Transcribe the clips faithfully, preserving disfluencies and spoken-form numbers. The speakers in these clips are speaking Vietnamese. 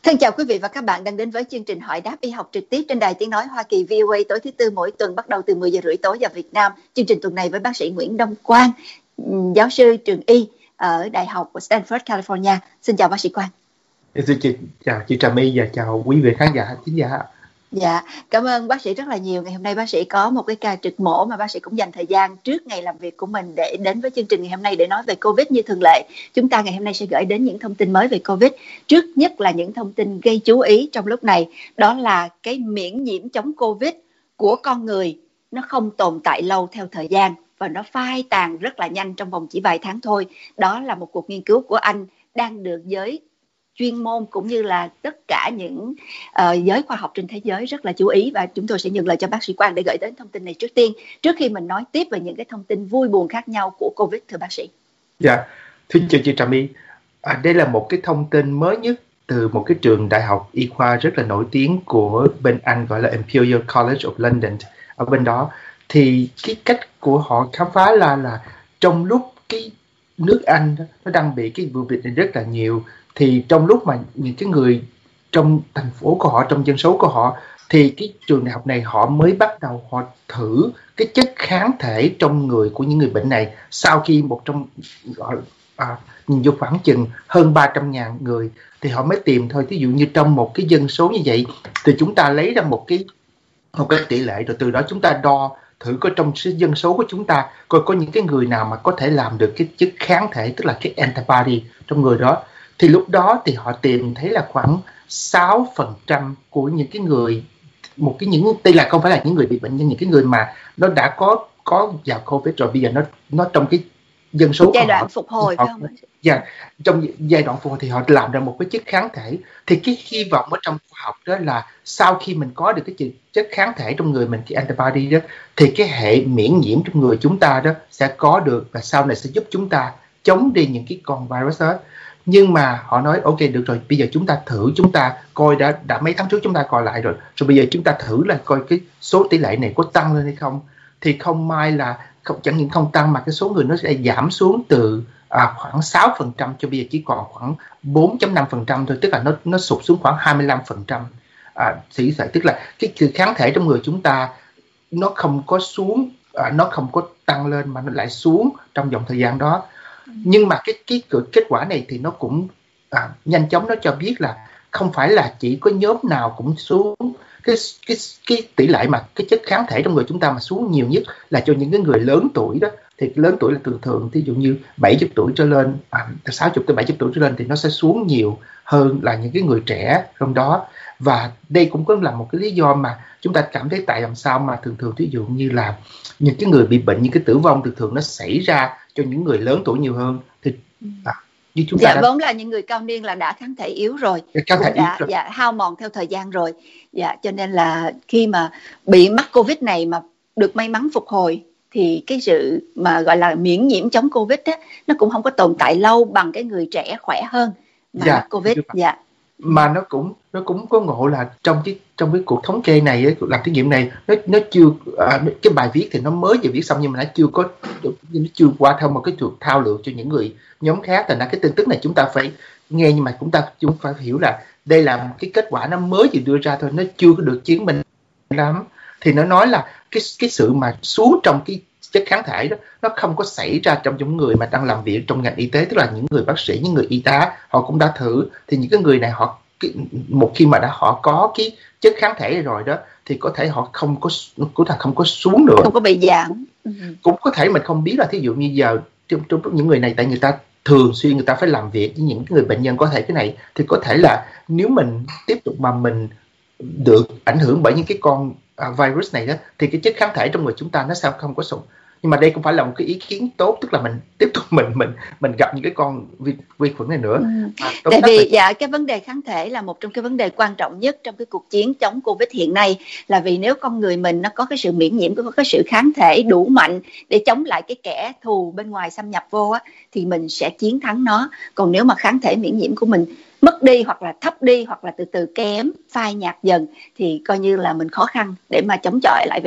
Thân chào quý vị và các bạn đang đến với chương trình hỏi đáp y học trực tiếp trên đài Tiếng nói Hoa Kỳ vê o a tối thứ tư mỗi tuần bắt đầu từ mười giờ rưỡi tối giờ Việt Nam. Chương trình tuần này với bác sĩ Nguyễn Đông Quang, giáo sư trường y ở Đại học của Stanford, California. Xin chào bác sĩ Quang. Xin chị, chào chị Trà My và chào quý vị khán giả thính giả. Dạ, cảm ơn bác sĩ rất là nhiều. Ngày hôm nay bác sĩ có một cái ca trực mổ mà bác sĩ cũng dành thời gian trước ngày làm việc của mình để đến với chương trình ngày hôm nay để nói về Covid như thường lệ. Chúng ta ngày hôm nay sẽ gửi đến những thông tin mới về Covid. Trước nhất là những thông tin gây chú ý trong lúc này, đó là cái miễn nhiễm chống Covid của con người nó không tồn tại lâu theo thời gian và nó phai tàn rất là nhanh trong vòng chỉ vài tháng thôi. Đó là một cuộc nghiên cứu của Anh đang được giới chuyên môn cũng như là tất cả những uh, giới khoa học trên thế giới rất là chú ý, và chúng tôi sẽ nhận lời cho bác sĩ Quang để gửi đến thông tin này trước tiên, trước khi mình nói tiếp về những cái thông tin vui buồn khác nhau của Covid, thưa bác sĩ. Dạ, thưa chị, chị Trà My, à, đây là một cái thông tin mới nhất từ một cái trường đại học y khoa rất là nổi tiếng của bên Anh, gọi là Imperial College of London. Ở bên đó thì cái cách của họ khám phá là là trong lúc cái nước Anh đó, nó đang bị cái vụ việc này rất là nhiều, thì trong lúc mà những cái người trong thành phố của họ, trong dân số của họ, thì cái trường đại học này họ mới bắt đầu họ thử cái chất kháng thể trong người của những người bệnh này. Sau khi một trong gọi à, nhìn vô khoảng chừng hơn ba trăm ngàn người thì họ mới tìm thôi. Ví dụ như trong một cái dân số như vậy thì chúng ta lấy ra một cái một cái tỷ lệ, rồi từ đó chúng ta đo thử coi trong dân số của chúng ta coi có những cái người nào mà có thể làm được cái chất kháng thể, tức là cái antibody trong người đó. Thì lúc đó thì họ tìm thấy là khoảng sáu phần trăm của những cái người, một cái những đây là không phải là những người bị bệnh, nhưng những cái người mà nó đã có có vào Covid rồi, bây giờ nó nó trong cái dân số giai đoạn họ, phục hồi họ, phải không? Dạ, trong giai đoạn phục hồi thì họ làm ra một cái chất kháng thể. Thì cái hy vọng ở trong khoa học đó là sau khi mình có được cái chất kháng thể trong người mình, cái antibody đó, thì cái hệ miễn nhiễm trong người chúng ta đó sẽ có được, và sau này sẽ giúp chúng ta chống đi những cái con virus đó. Nhưng mà họ nói ok, được rồi, bây giờ chúng ta thử, chúng ta coi đã đã mấy tháng trước chúng ta coi lại rồi, rồi bây giờ chúng ta thử là coi cái số tỷ lệ này có tăng lên hay không. Thì không may là không, chẳng những không tăng mà cái số người nó sẽ giảm xuống từ à, khoảng sáu phần trăm cho bây giờ chỉ còn khoảng bốn phẩy năm phần trăm thôi, tức là nó nó sụt xuống khoảng hai mươi lăm phần trăm. À, thì tức là cái sự kháng thể trong người chúng ta nó không có xuống, à, nó không có tăng lên mà nó lại xuống trong vòng thời gian đó. Nhưng mà cái, cái kết quả này thì nó cũng à, nhanh chóng nó cho biết là không phải là chỉ có nhóm nào cũng xuống. Cái, cái, cái tỷ lệ mà cái chất kháng thể trong người chúng ta mà xuống nhiều nhất là cho những cái người lớn tuổi đó. Thì lớn tuổi là thường thường, ví dụ như bảy mươi tuổi trở lên, à, sáu mươi tới bảy mươi tuổi trở lên thì nó sẽ xuống nhiều hơn là những cái người trẻ trong đó. Và đây cũng có là một cái lý do mà chúng ta cảm thấy tại làm sao mà thường thường ví dụ như là những cái người bị bệnh, những cái tử vong thường thường nó xảy ra cho những người lớn tuổi nhiều hơn. Thì à, như chúng dạ, ta đã... vốn là những người cao niên là đã kháng thể yếu rồi, kháng thể đã yếu rồi. Dạ, hao mòn theo thời gian rồi. Dạ, cho nên là khi mà bị mắc Covid này mà được may mắn phục hồi thì cái sự mà gọi là miễn nhiễm chống Covid á, nó cũng không có tồn tại lâu bằng cái người trẻ khỏe hơn mà dạ, mắc Covid. Dạ. Mà nó cũng nó cũng có ngộ là trong cái trong cái cuộc thống kê này, làm thí nghiệm này, nó nó chưa à, cái bài viết thì nó mới vừa viết xong nhưng mà nó chưa có nó chưa qua theo một cái cuộc thao lược cho những người nhóm khác. Thành ra cái tin tức này chúng ta phải nghe, nhưng mà chúng ta chúng phải hiểu là đây là một cái kết quả nó mới vừa đưa ra thôi, nó chưa có được chứng minh lắm. Thì nó nói là cái cái sự mà xuống trong cái chất kháng thể đó nó không có xảy ra trong những người mà đang làm việc trong ngành y tế, tức là những người bác sĩ, những người y tá, họ cũng đã thử. Thì những cái người này họ một khi mà đã họ có cái chất kháng thể rồi đó thì có thể họ không có cũng là không có xuống nữa, không có bị giảm. Ừ. Cũng có thể mình không biết là thí dụ như giờ trong, trong những người này, tại người ta thường xuyên người ta phải làm việc với những người bệnh nhân có thể cái này, thì có thể là nếu mình tiếp tục mà mình được ảnh hưởng bởi những cái con uh, virus này đó thì cái chất kháng thể trong người chúng ta nó sẽ không có sụn. Nhưng mà đây cũng phải là một cái ý kiến tốt, tức là mình tiếp tục mình mình mình gặp những cái con vi, vi khuẩn này nữa. Ừ. Tại vì phải... dạ cái vấn đề kháng thể là một trong cái vấn đề quan trọng nhất trong cái cuộc chiến chống Covid hiện nay, là vì nếu con người mình nó có cái sự miễn nhiễm, có cái sự kháng thể đủ mạnh để chống lại cái kẻ thù bên ngoài xâm nhập vô á, thì mình sẽ chiến thắng nó. Còn nếu mà kháng thể miễn nhiễm của mình mất đi hoặc là thấp đi hoặc là từ từ kém, phai nhạt dần thì coi như là mình khó khăn để mà chống chọi lại với nó.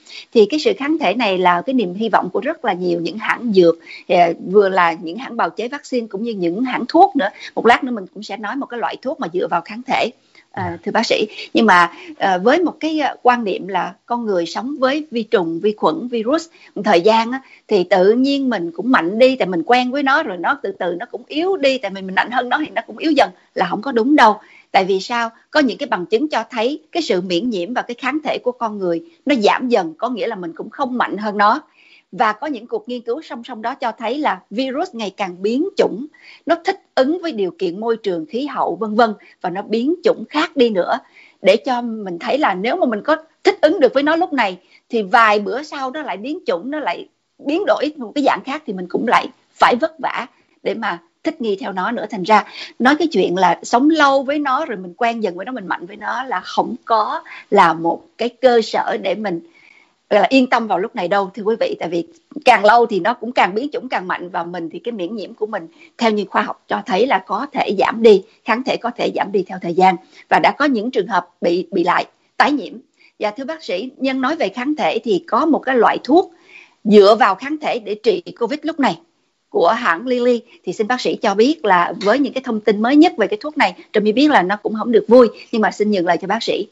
Thì cái sự kháng thể này là cái niềm hy vọng của rất là nhiều những hãng dược, vừa là những hãng bào chế vaccine cũng như những hãng thuốc nữa. Một lát nữa mình cũng sẽ nói một cái loại thuốc mà dựa vào kháng thể, à, thưa bác sĩ. Nhưng mà à, với một cái quan niệm là con người sống với vi trùng, vi khuẩn, virus một thời gian á, thì tự nhiên mình cũng mạnh đi, tại mình quen với nó rồi, nó từ từ nó cũng yếu đi, tại mình mình mạnh hơn nó thì nó cũng yếu dần, là không có đúng đâu. Tại vì sao? Có những cái bằng chứng cho thấy cái sự miễn nhiễm và cái kháng thể của con người nó giảm dần, có nghĩa là mình cũng không mạnh hơn nó. Và có những cuộc nghiên cứu song song đó cho thấy là virus ngày càng biến chủng, nó thích ứng với điều kiện môi trường, khí hậu vân vân, và nó biến chủng khác đi nữa, để cho mình thấy là nếu mà mình có thích ứng được với nó lúc này thì vài bữa sau nó lại biến chủng, nó lại biến đổi một cái dạng khác, thì mình cũng lại phải vất vả để mà thích nghi theo nó nữa. Thành ra nói cái chuyện là sống lâu với nó rồi mình quen dần với nó, mình mạnh với nó là không có là một cái cơ sở để mình là yên tâm vào lúc này đâu, thưa quý vị. Tại vì càng lâu thì nó cũng càng biến chủng càng mạnh, và mình thì cái miễn nhiễm của mình theo như khoa học cho thấy là có thể giảm đi, kháng thể có thể giảm đi theo thời gian, và đã có những trường hợp bị bị lại tái nhiễm. Và thưa bác sĩ, nhân nói về kháng thể thì có một cái loại thuốc dựa vào kháng thể để trị Covid lúc này của hãng Lilly, thì xin bác sĩ cho biết là với những cái thông tin mới nhất về cái thuốc này. Trâm biết là nó cũng không được vui, nhưng mà xin nhường lời cho bác sĩ.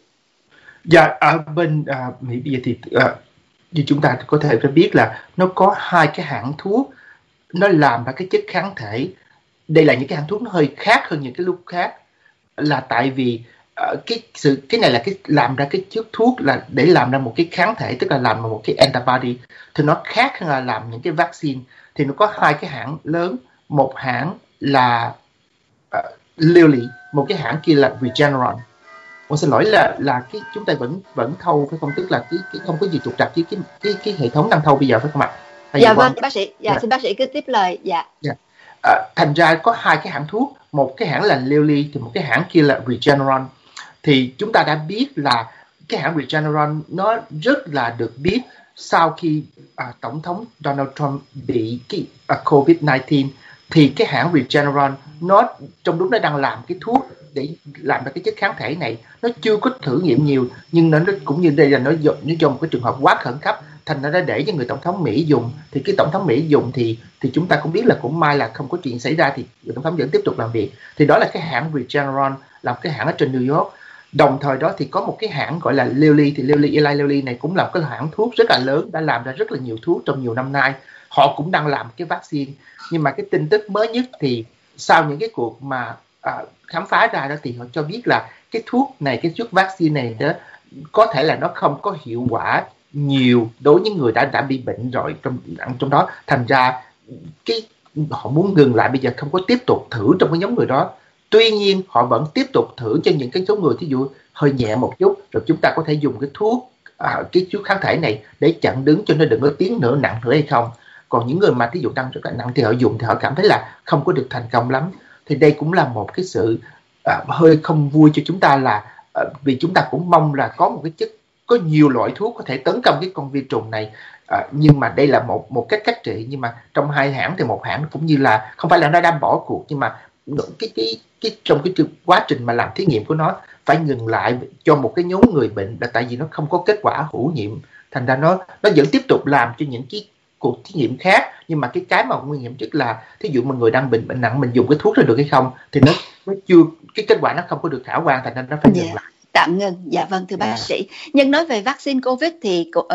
Dạ, ở bên à, Mỹ bây giờ thì à, như chúng ta có thể biết là nó có hai cái hãng thuốc nó làm ra cái chất kháng thể. Đây là những cái hãng thuốc nó hơi khác hơn những cái lúc khác, là tại vì uh, cái sự cái này là cái làm ra cái chất thuốc là để làm ra một cái kháng thể, tức là làm ra một cái antibody, thì nó khác hơn là làm những cái vaccine. Thì nó có hai cái hãng lớn, một hãng là uh, Lilly, một cái hãng kia là Regeneron. Tôi xin lỗi là là cái chúng ta vẫn vẫn thâu phải không, tức là cái cái không có gì trục trặc với cái cái cái hệ thống đang thâu bây giờ phải không ạ? Dạ vâng, bác sĩ. Dạ, dạ xin bác sĩ cứ tiếp lời. Dạ. Dạ. À, thành ra có hai cái hãng thuốc, một cái hãng là Lilly thì một cái hãng kia là Regeneron. Thì chúng ta đã biết là cái hãng Regeneron nó rất là được biết sau khi à, tổng thống Donald Trump bị cái à, covid mười chín, thì cái hãng Regeneron nó trong lúc nó đang làm cái thuốc để làm ra cái chất kháng thể này, nó chưa có thử nghiệm nhiều, nhưng nó cũng như đây là nó nó trong một cái trường hợp quá khẩn cấp, thành nó đã để cho người tổng thống Mỹ dùng. Thì cái tổng thống Mỹ dùng thì thì chúng ta cũng biết là cũng may là không có chuyện xảy ra, thì người tổng thống vẫn tiếp tục làm việc. Thì đó là cái hãng Regeneron, là cái hãng ở trên New York. Đồng thời đó thì có một cái hãng gọi là Lilly, thì Lilly Eli Lilly này cũng là cái hãng thuốc rất là lớn, đã làm ra rất là nhiều thuốc trong nhiều năm nay. Họ cũng đang làm cái vaccine. Nhưng mà cái tin tức mới nhất thì sau những cái cuộc mà à, khám phá ra đó, thì họ cho biết là cái thuốc này, cái thuốc vaccine này đó có thể là nó không có hiệu quả nhiều đối với người đã đã bị bệnh rồi trong trong đó. Thành ra cái họ muốn ngừng lại bây giờ, không có tiếp tục thử trong cái nhóm người đó. Tuy nhiên họ vẫn tiếp tục thử cho những cái số người thí dụ hơi nhẹ một chút, rồi chúng ta có thể dùng cái thuốc à, cái thuốc kháng thể này để chặn đứng cho nó đừng có tiến nữa nặng nữa hay không. Còn những người mà thí dụ đang rất là nặng thì họ dùng thì họ cảm thấy là không có được thành công lắm. Thì đây cũng là một cái sự à, hơi không vui cho chúng ta, là à, vì chúng ta cũng mong là có một cái chất, có nhiều loại thuốc có thể tấn công cái con vi trùng này. À, nhưng mà đây là một một cách cách trị. Nhưng mà trong hai hãng thì một hãng cũng như là không phải là nó đang bỏ cuộc, nhưng mà cái cái cái trong cái quá trình mà làm thí nghiệm của nó phải ngừng lại cho một cái nhóm người bệnh, là tại vì nó không có kết quả hữu nhiệm. Thành ra nó nó vẫn tiếp tục làm cho những cái cuộc thí nghiệm khác. Nhưng mà cái cái mà nguy hiểm nhất là thí dụ mà người đang bệnh bệnh nặng, mình dùng cái thuốc đó được hay không, thì nó nó chưa, cái kết quả nó không có được khả quan, thành ra nó phải ngừng yeah. lại. Tạm ngừng. Dạ vâng, thưa bác yeah. sĩ. Nhưng nói về vaccine Covid thì uh,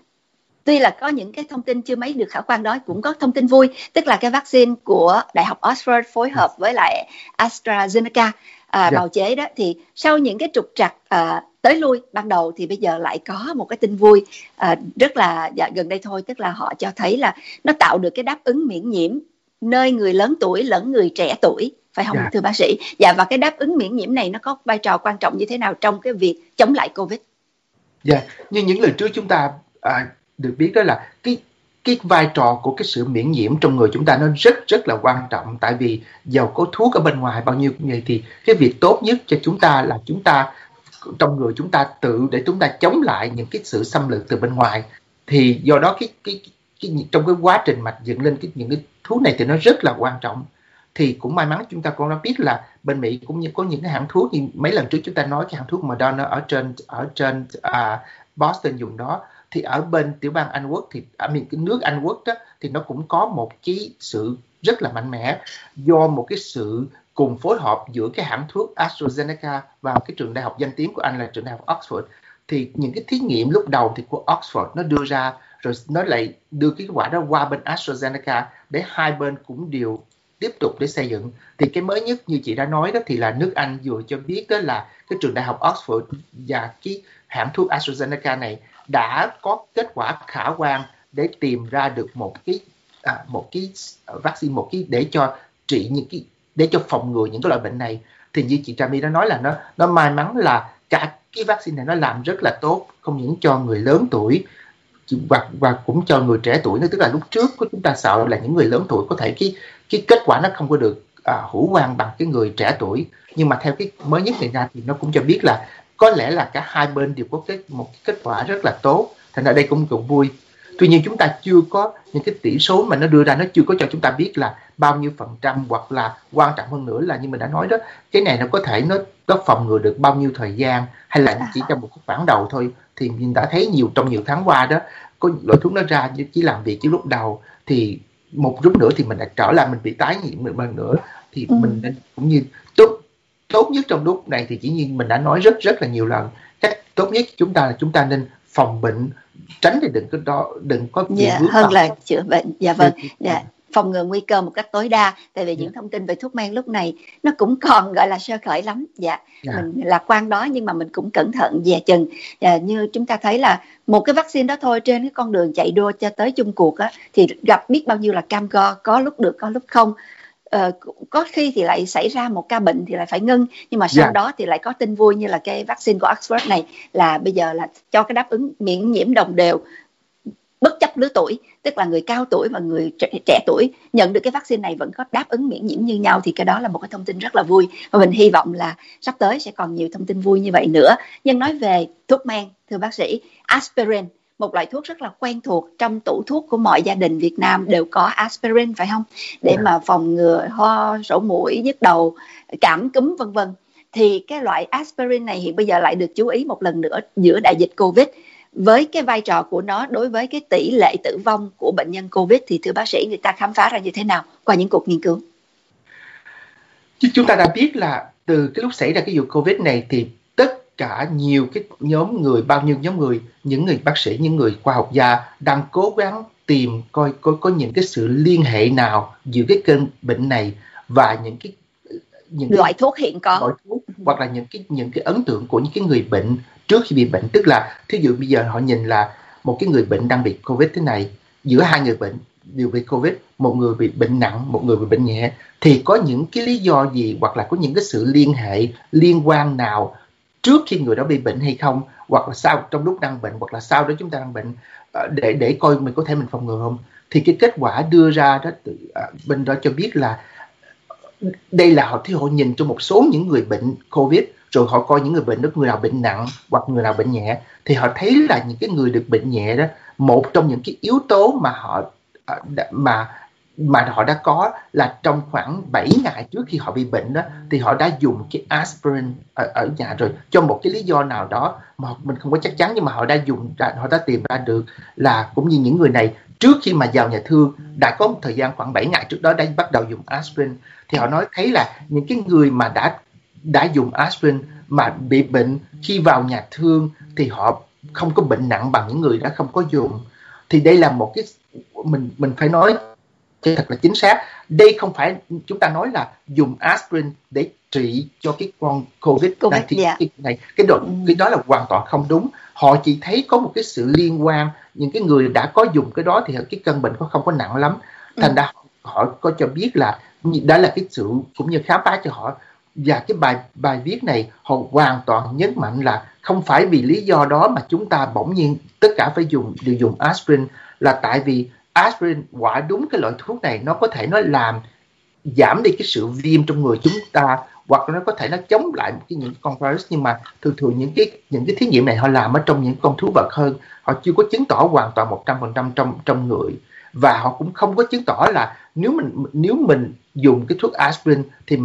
tuy là có những cái thông tin chưa mấy được khả quan đó, cũng có thông tin vui, tức là cái vaccine của Đại học Oxford phối hợp với lại AstraZeneca à, yeah. bào chế đó, thì sau những cái trục trặc à, tới lui ban đầu thì bây giờ lại có một cái tin vui à, rất là dạ, gần đây thôi, tức là họ cho thấy là nó tạo được cái đáp ứng miễn nhiễm nơi người lớn tuổi lẫn người trẻ tuổi, phải không yeah. thưa bác sĩ? Dạ, và cái đáp ứng miễn nhiễm này nó có vai trò quan trọng như thế nào trong cái việc chống lại Covid? Dạ, yeah. Như những lần trước chúng ta à, được biết đó là cái cái vai trò của cái sự miễn nhiễm trong người chúng ta nó rất rất là quan trọng. Tại vì dầu có thuốc ở bên ngoài bao nhiêu cũng vậy, thì cái việc tốt nhất cho chúng ta là chúng ta trong người chúng ta tự để chúng ta chống lại những cái sự xâm lược từ bên ngoài. Thì do đó cái cái, cái trong cái quá trình mà dựng lên cái những cái thuốc này thì nó rất là quan trọng. Thì cũng may mắn chúng ta cũng đã biết là bên Mỹ cũng như có những cái hãng thuốc, như mấy lần trước chúng ta nói cái hãng thuốc Moderna ở trên ở trên uh, Boston dùng đó, thì ở bên tiểu bang Anh Quốc thì ở miền cái nước Anh Quốc đó thì nó cũng có một cái sự rất là mạnh mẽ do một cái sự cùng phối hợp giữa cái hãng thuốc AstraZeneca và cái trường đại học danh tiếng của Anh là trường đại học Oxford. Thì những cái thí nghiệm lúc đầu thì của Oxford nó đưa ra rồi nó lại đưa cái kết quả đó qua bên AstraZeneca để hai bên cũng đều tiếp tục để xây dựng. Thì cái mới nhất như chị đã nói đó thì là nước Anh vừa cho biết đó là cái trường đại học Oxford và cái hãng thuốc AstraZeneca này đã có kết quả khả quan để tìm ra được một cái à, một cái vaccine, một cái để cho trị những cái để cho phòng ngừa những cái loại bệnh này. Thì như chị Trà My đã nói là nó nó may mắn là cả cái vaccine này nó làm rất là tốt, không những cho người lớn tuổi và và cũng cho người trẻ tuổi nữa. Tức là lúc trước của chúng ta sợ là những người lớn tuổi có thể cái cái kết quả nó không có được à, hữu quan bằng cái người trẻ tuổi, nhưng mà theo cái mới nhất này ra thì nó cũng cho biết là có lẽ là cả hai bên đều có cái một cái kết quả rất là tốt. Thành ra đây cũng cũng vui. Tuy nhiên chúng ta chưa có những cái tỷ số mà nó đưa ra, nó chưa có cho chúng ta biết là bao nhiêu phần trăm, hoặc là quan trọng hơn nữa là như mình đã nói đó, cái này nó có thể nó nó phòng ngừa được bao nhiêu thời gian, hay là chỉ trong một cái khoảng đầu thôi. Thì mình đã thấy nhiều trong nhiều tháng qua đó, có loại thuốc nó ra chỉ làm việc chỉ lúc đầu, thì một lúc nữa thì mình lại trở lại mình bị tái nhiễm một lần nữa. Thì ừ. mình nên cũng như tốt tốt nhất trong lúc này thì chỉ như mình đã nói rất rất là nhiều lần, cách tốt nhất chúng ta là chúng ta nên phòng bệnh, tránh để đừng có đó đừng có dạ, hơn tỏ. Là chữa bệnh. Dạ vâng. Dạ. Phòng ngừa nguy cơ một cách tối đa. Tại vì những thông tin về thuốc men lúc này nó cũng còn gọi là sơ khởi lắm. Dạ, yeah. Mình lạc quan đó nhưng mà mình cũng cẩn thận dè chừng. Dạ, như chúng ta thấy là một cái vaccine đó thôi, trên cái con đường chạy đua cho tới chung cuộc á, thì gặp biết bao nhiêu là cam go, có lúc được có lúc không. Ờ, có khi thì lại xảy ra một ca bệnh thì lại phải ngưng, nhưng mà sau yeah. đó thì lại có tin vui như là cái vaccine của Oxford này là bây giờ là cho cái đáp ứng miễn nhiễm đồng đều bất chấp lứa tuổi, tức là người cao tuổi và người trẻ, trẻ tuổi nhận được cái vaccine này vẫn có đáp ứng miễn nhiễm như nhau. Thì cái đó là một cái thông tin rất là vui, và mình hy vọng là sắp tới sẽ còn nhiều thông tin vui như vậy nữa. Nhưng nói về thuốc men, thưa bác sĩ, aspirin, một loại thuốc rất là quen thuộc trong tủ thuốc của mọi gia đình Việt Nam đều có aspirin, phải không? Để mà phòng ngừa ho, sổ mũi, nhức đầu, cảm cúm vân vân. Thì cái loại aspirin này hiện bây giờ lại được chú ý một lần nữa giữa đại dịch Covid. Với cái vai trò của nó đối với cái tỷ lệ tử vong của bệnh nhân Covid thì thưa bác sĩ, người ta khám phá ra như thế nào qua những cuộc nghiên cứu? Chứ chúng ta đã biết là từ cái lúc xảy ra cái vụ Covid này thì tất cả nhiều cái nhóm người, bao nhiêu nhóm người, những người bác sĩ, những người khoa học gia đang cố gắng tìm coi có, có những cái sự liên hệ nào giữa cái cơn bệnh này và những cái những loại cái, thuốc hiện có, loại thuốc, hoặc là những cái những cái ấn tượng của những cái người bệnh trước khi bị bệnh. Tức là thí dụ bây giờ họ nhìn là một cái người bệnh đang bị Covid thế này, giữa hai người bệnh đều bị Covid, một người bị bệnh nặng, một người bị bệnh nhẹ, thì có những cái lý do gì hoặc là có những cái sự liên hệ liên quan nào trước khi người đó bị bệnh hay không, hoặc là sau trong lúc đang bệnh, hoặc là sau đó chúng ta đang bệnh, để để coi mình có thể mình phòng ngừa không. Thì cái kết quả đưa ra đó từ bên đó cho biết là đây là họ thì họ nhìn cho một số những người bệnh Covid, rồi họ coi những người bệnh đó, người nào bệnh nặng hoặc người nào bệnh nhẹ, thì họ thấy là những cái người được bệnh nhẹ đó, một trong những cái yếu tố mà họ mà mà họ đã có là trong khoảng bảy ngày trước khi họ bị bệnh đó, thì họ đã dùng cái aspirin ở, ở nhà rồi, cho một cái lý do nào đó mà mình không có chắc chắn, nhưng mà họ đã dùng họ đã tìm ra được là cũng như những người này trước khi mà vào nhà thương đã có một thời gian khoảng bảy ngày trước đó đã bắt đầu dùng aspirin. Thì họ nói thấy là những cái người mà đã đã dùng aspirin mà bị bệnh khi vào nhà thương thì họ không có bệnh nặng bằng những người đã không có dùng. Thì đây là một cái mình mình phải nói thật là chính xác. Đây không phải chúng ta nói là dùng aspirin để trị cho cái con Covid, COVID này, thì yeah. cái này cái đó, cái đó là hoàn toàn không đúng. Họ chỉ thấy có một cái sự liên quan, những cái người đã có dùng cái đó thì cái cơn bệnh có không có nặng lắm. Thành ra ừ. họ có cho biết là đó là cái sự cũng như khám phá cho họ. Và cái bài bài viết này họ hoàn toàn nhấn mạnh là không phải vì lý do đó mà chúng ta bỗng nhiên tất cả phải dùng đều dùng aspirin, là tại vì aspirin quả đúng cái loại thuốc này nó có thể nó làm giảm đi cái sự viêm trong người chúng ta, hoặc nó có thể nó chống lại một cái những con virus, nhưng mà thường thường những cái những cái thí nghiệm này họ làm ở trong những con thú vật hơn, họ chưa có chứng tỏ hoàn toàn một trăm phần trăm trong trong người, và họ cũng không có chứng tỏ là nếu mình nếu mình dùng cái thuốc aspirin thì mình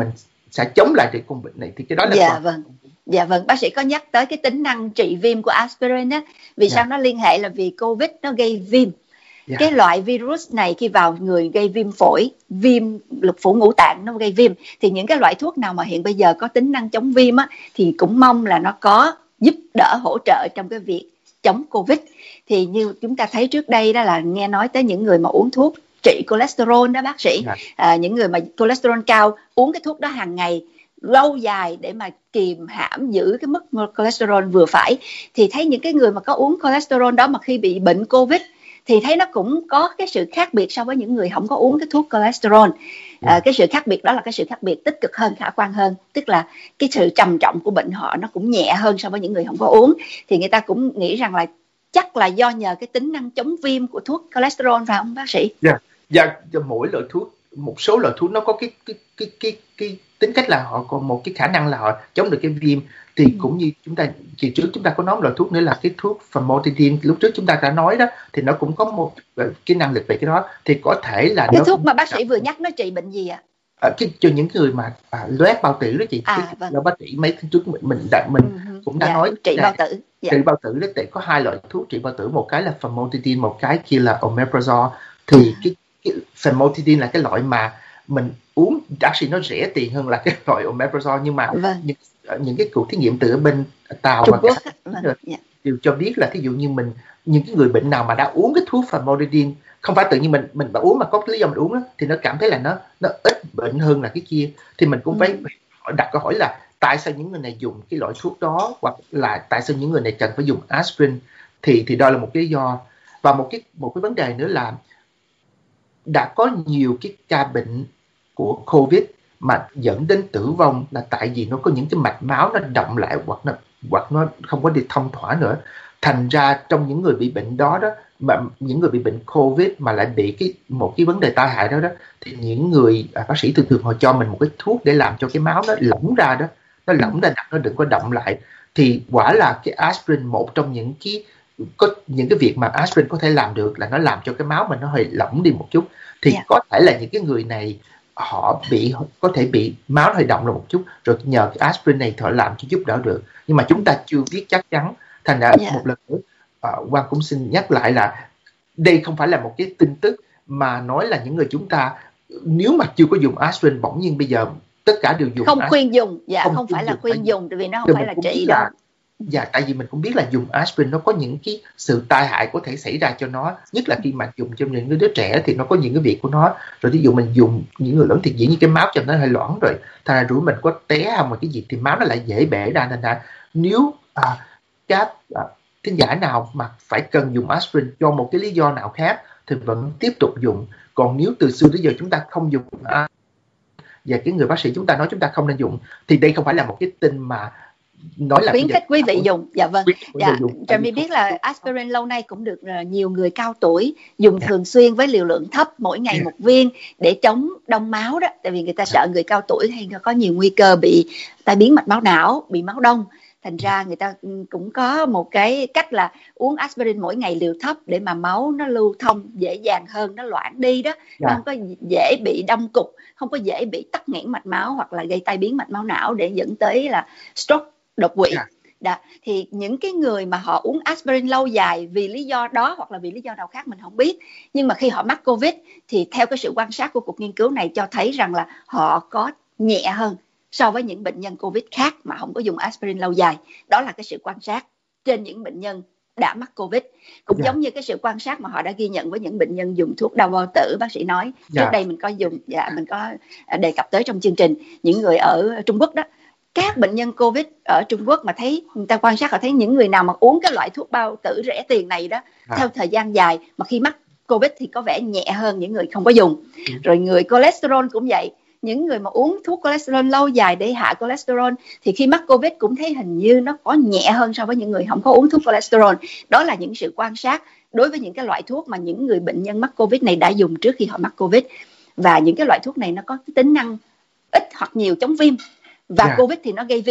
sẽ chống lại được con bệnh này, thì cái đó là dạ còn... vâng. Dạ vâng, bác sĩ có nhắc tới cái tính năng trị viêm của aspirin á, vì dạ. sao nó liên hệ là vì Covid nó gây viêm. dạ. Cái loại virus này khi vào người gây viêm phổi, viêm lục phủ ngũ tạng, nó gây viêm. Thì những cái loại thuốc nào mà hiện bây giờ có tính năng chống viêm á, thì cũng mong là nó có giúp đỡ hỗ trợ trong cái việc chống Covid. Thì như chúng ta thấy trước đây đó là nghe nói tới những người mà uống thuốc trị cholesterol đó bác sĩ, dạ. à, những người mà cholesterol cao uống cái thuốc đó hàng ngày lâu dài để mà kìm hãm giữ cái mức cholesterol vừa phải, thì thấy những cái người mà có uống cholesterol đó mà khi bị bệnh Covid thì thấy nó cũng có cái sự khác biệt so với những người không có uống cái thuốc cholesterol. À, cái sự khác biệt đó là cái sự khác biệt tích cực hơn, khả quan hơn, tức là cái sự trầm trọng của bệnh họ nó cũng nhẹ hơn so với những người không có uống. Thì người ta cũng nghĩ rằng là chắc là do nhờ cái tính năng chống viêm của thuốc cholesterol, phải không bác sĩ? Dạ, dạ, mỗi loại thuốc, một số loại thuốc nó có cái cái cái cái cái tính cách là họ có một cái khả năng là họ chống được cái viêm. Thì ừ. cũng như chúng ta kỳ trước chúng ta có nói một loại thuốc nữa là cái thuốc famotidine, lúc trước chúng ta đã nói đó, thì nó cũng có một cái năng lực về cái đó. Thì có thể là cái nó thuốc mà bác sĩ vừa nhắc nó trị bệnh gì ạ? À, cái, cho những người mà à, loét bao tử đó chị, à, cái, vâng. là bác sĩ mấy tháng trước mình mình đã mình uh-huh. cũng đã dạ, nói trị bao tử. Dạ. Trị bao tử đó, để có hai loại thuốc trị bao tử, một cái là famotidine, một cái kia là omeprazole. Thì uh-huh. cái, cái famotidine là cái loại mà mình uống actually nó rẻ tiền hơn là cái loại omeprazole, nhưng mà vâng. những những cái cuộc thí nghiệm từ bên Tàu Trung và Quốc cả vâng. dạ. đều cho biết là thí dụ như mình những cái người bệnh nào mà đã uống cái thuốc famotidine, không phải tự nhiên mình mình đã uống mà có lý do mình uống đó, thì nó cảm thấy là nó nó ít bệnh hơn là cái kia. Thì mình cũng phải ừ. đặt câu hỏi là tại sao những người này dùng cái loại thuốc đó, hoặc là tại sao những người này cần phải dùng aspirin. Thì thì đó là một cái lý do. Và một cái một cái vấn đề nữa là đã có nhiều cái ca bệnh của Covid mà dẫn đến tử vong là tại vì nó có những cái mạch máu nó động lại, hoặc nó hoặc nó không có đi thông thỏa nữa. Thành ra trong những người bị bệnh đó đó, mà những người bị bệnh Covid mà lại bị cái một cái vấn đề tai hại đó đó, thì những người à, bác sĩ thường thường họ cho mình một cái thuốc để làm cho cái máu nó lỏng ra đó, nó lỏng ra, nó đừng có động lại. Thì quả là cái aspirin, một trong những cái có những cái việc mà aspirin có thể làm được là nó làm cho cái máu mình nó hơi lỏng đi một chút. Thì yeah. có thể là những cái người này họ bị có thể bị máu nó hơi động lại một chút, rồi nhờ cái aspirin này họ làm cho giúp đỡ được, nhưng mà chúng ta chưa biết chắc chắn. Thành ra yeah. một lần nữa uh, Quang cũng xin nhắc lại là đây không phải là một cái tin tức mà nói là những người chúng ta nếu mà chưa có dùng aspirin bỗng nhiên bây giờ tất cả đều dùng không aspirin. khuyên dùng. Dạ không, không phải là dùng, khuyên dùng, tại vì nó không phải là trị là, đâu. Dạ, tại vì mình cũng biết là dùng aspirin nó có những cái sự tai hại có thể xảy ra cho nó, nhất là khi mà dùng cho những đứa trẻ thì nó có những cái việc của nó. Rồi ví dụ mình dùng những người lớn thì dĩ nhiên cái máu cho nó hơi loãng rồi, thành ra rủi mình có té không mà cái gì thì máu nó lại dễ bể ra. Nên là nếu à, các à, thính giả nào mà phải cần dùng aspirin cho một cái lý do nào khác thì vẫn tiếp tục dùng. Còn nếu từ xưa tới giờ chúng ta không dùng à, và cái người bác sĩ chúng ta nói chúng ta không nên dùng, thì đây không phải là một cái tin mà nói là khuyến khích quý vị dùng. Dạ vâng. Dạ, Trà My biết là không... aspirin lâu nay cũng được nhiều người cao tuổi dùng yeah. thường xuyên với liều lượng thấp, mỗi ngày yeah. một viên để chống đông máu đó. Tại vì người ta sợ người cao tuổi hay có nhiều nguy cơ bị tai biến mạch máu não, bị máu đông. Thành ra người ta cũng có một cái cách là uống aspirin mỗi ngày liều thấp để mà máu nó lưu thông dễ dàng hơn, nó loãng đi đó. Yeah. Nó không có dễ bị đông cục, không có dễ bị tắc nghẽn mạch máu hoặc là gây tai biến mạch máu não để dẫn tới là stroke, đột quỵ. Yeah. Đó. Thì những cái người mà họ uống aspirin lâu dài vì lý do đó hoặc là vì lý do nào khác mình không biết, nhưng mà khi họ mắc Covid thì theo cái sự quan sát của cuộc nghiên cứu này cho thấy rằng là họ có nhẹ hơn so với những bệnh nhân Covid khác mà không có dùng aspirin lâu dài. Đó là cái sự quan sát trên những bệnh nhân đã mắc Covid. Cũng yeah. giống như cái sự quan sát mà họ đã ghi nhận với những bệnh nhân dùng thuốc đau bao tử, bác sĩ nói. Yeah. Trước đây mình có dùng, dạ, mình có đề cập tới trong chương trình, những người ở Trung Quốc đó. Các bệnh nhân Covid ở Trung Quốc mà thấy, người ta quan sát họ thấy những người nào mà uống cái loại thuốc bao tử rẻ tiền này đó, à. theo thời gian dài mà khi mắc Covid thì có vẻ nhẹ hơn những người không có dùng. Ừ. Rồi người cholesterol cũng vậy. Những người mà uống thuốc cholesterol lâu dài để hạ cholesterol thì khi mắc Covid cũng thấy hình như nó có nhẹ hơn so với những người không có uống thuốc cholesterol. Đó là những sự quan sát đối với những cái loại thuốc mà những người bệnh nhân mắc Covid này đã dùng trước khi họ mắc Covid. Và những cái loại thuốc này nó có tính năng ít hoặc nhiều chống viêm. Và yeah. Covid thì nó gây viêm.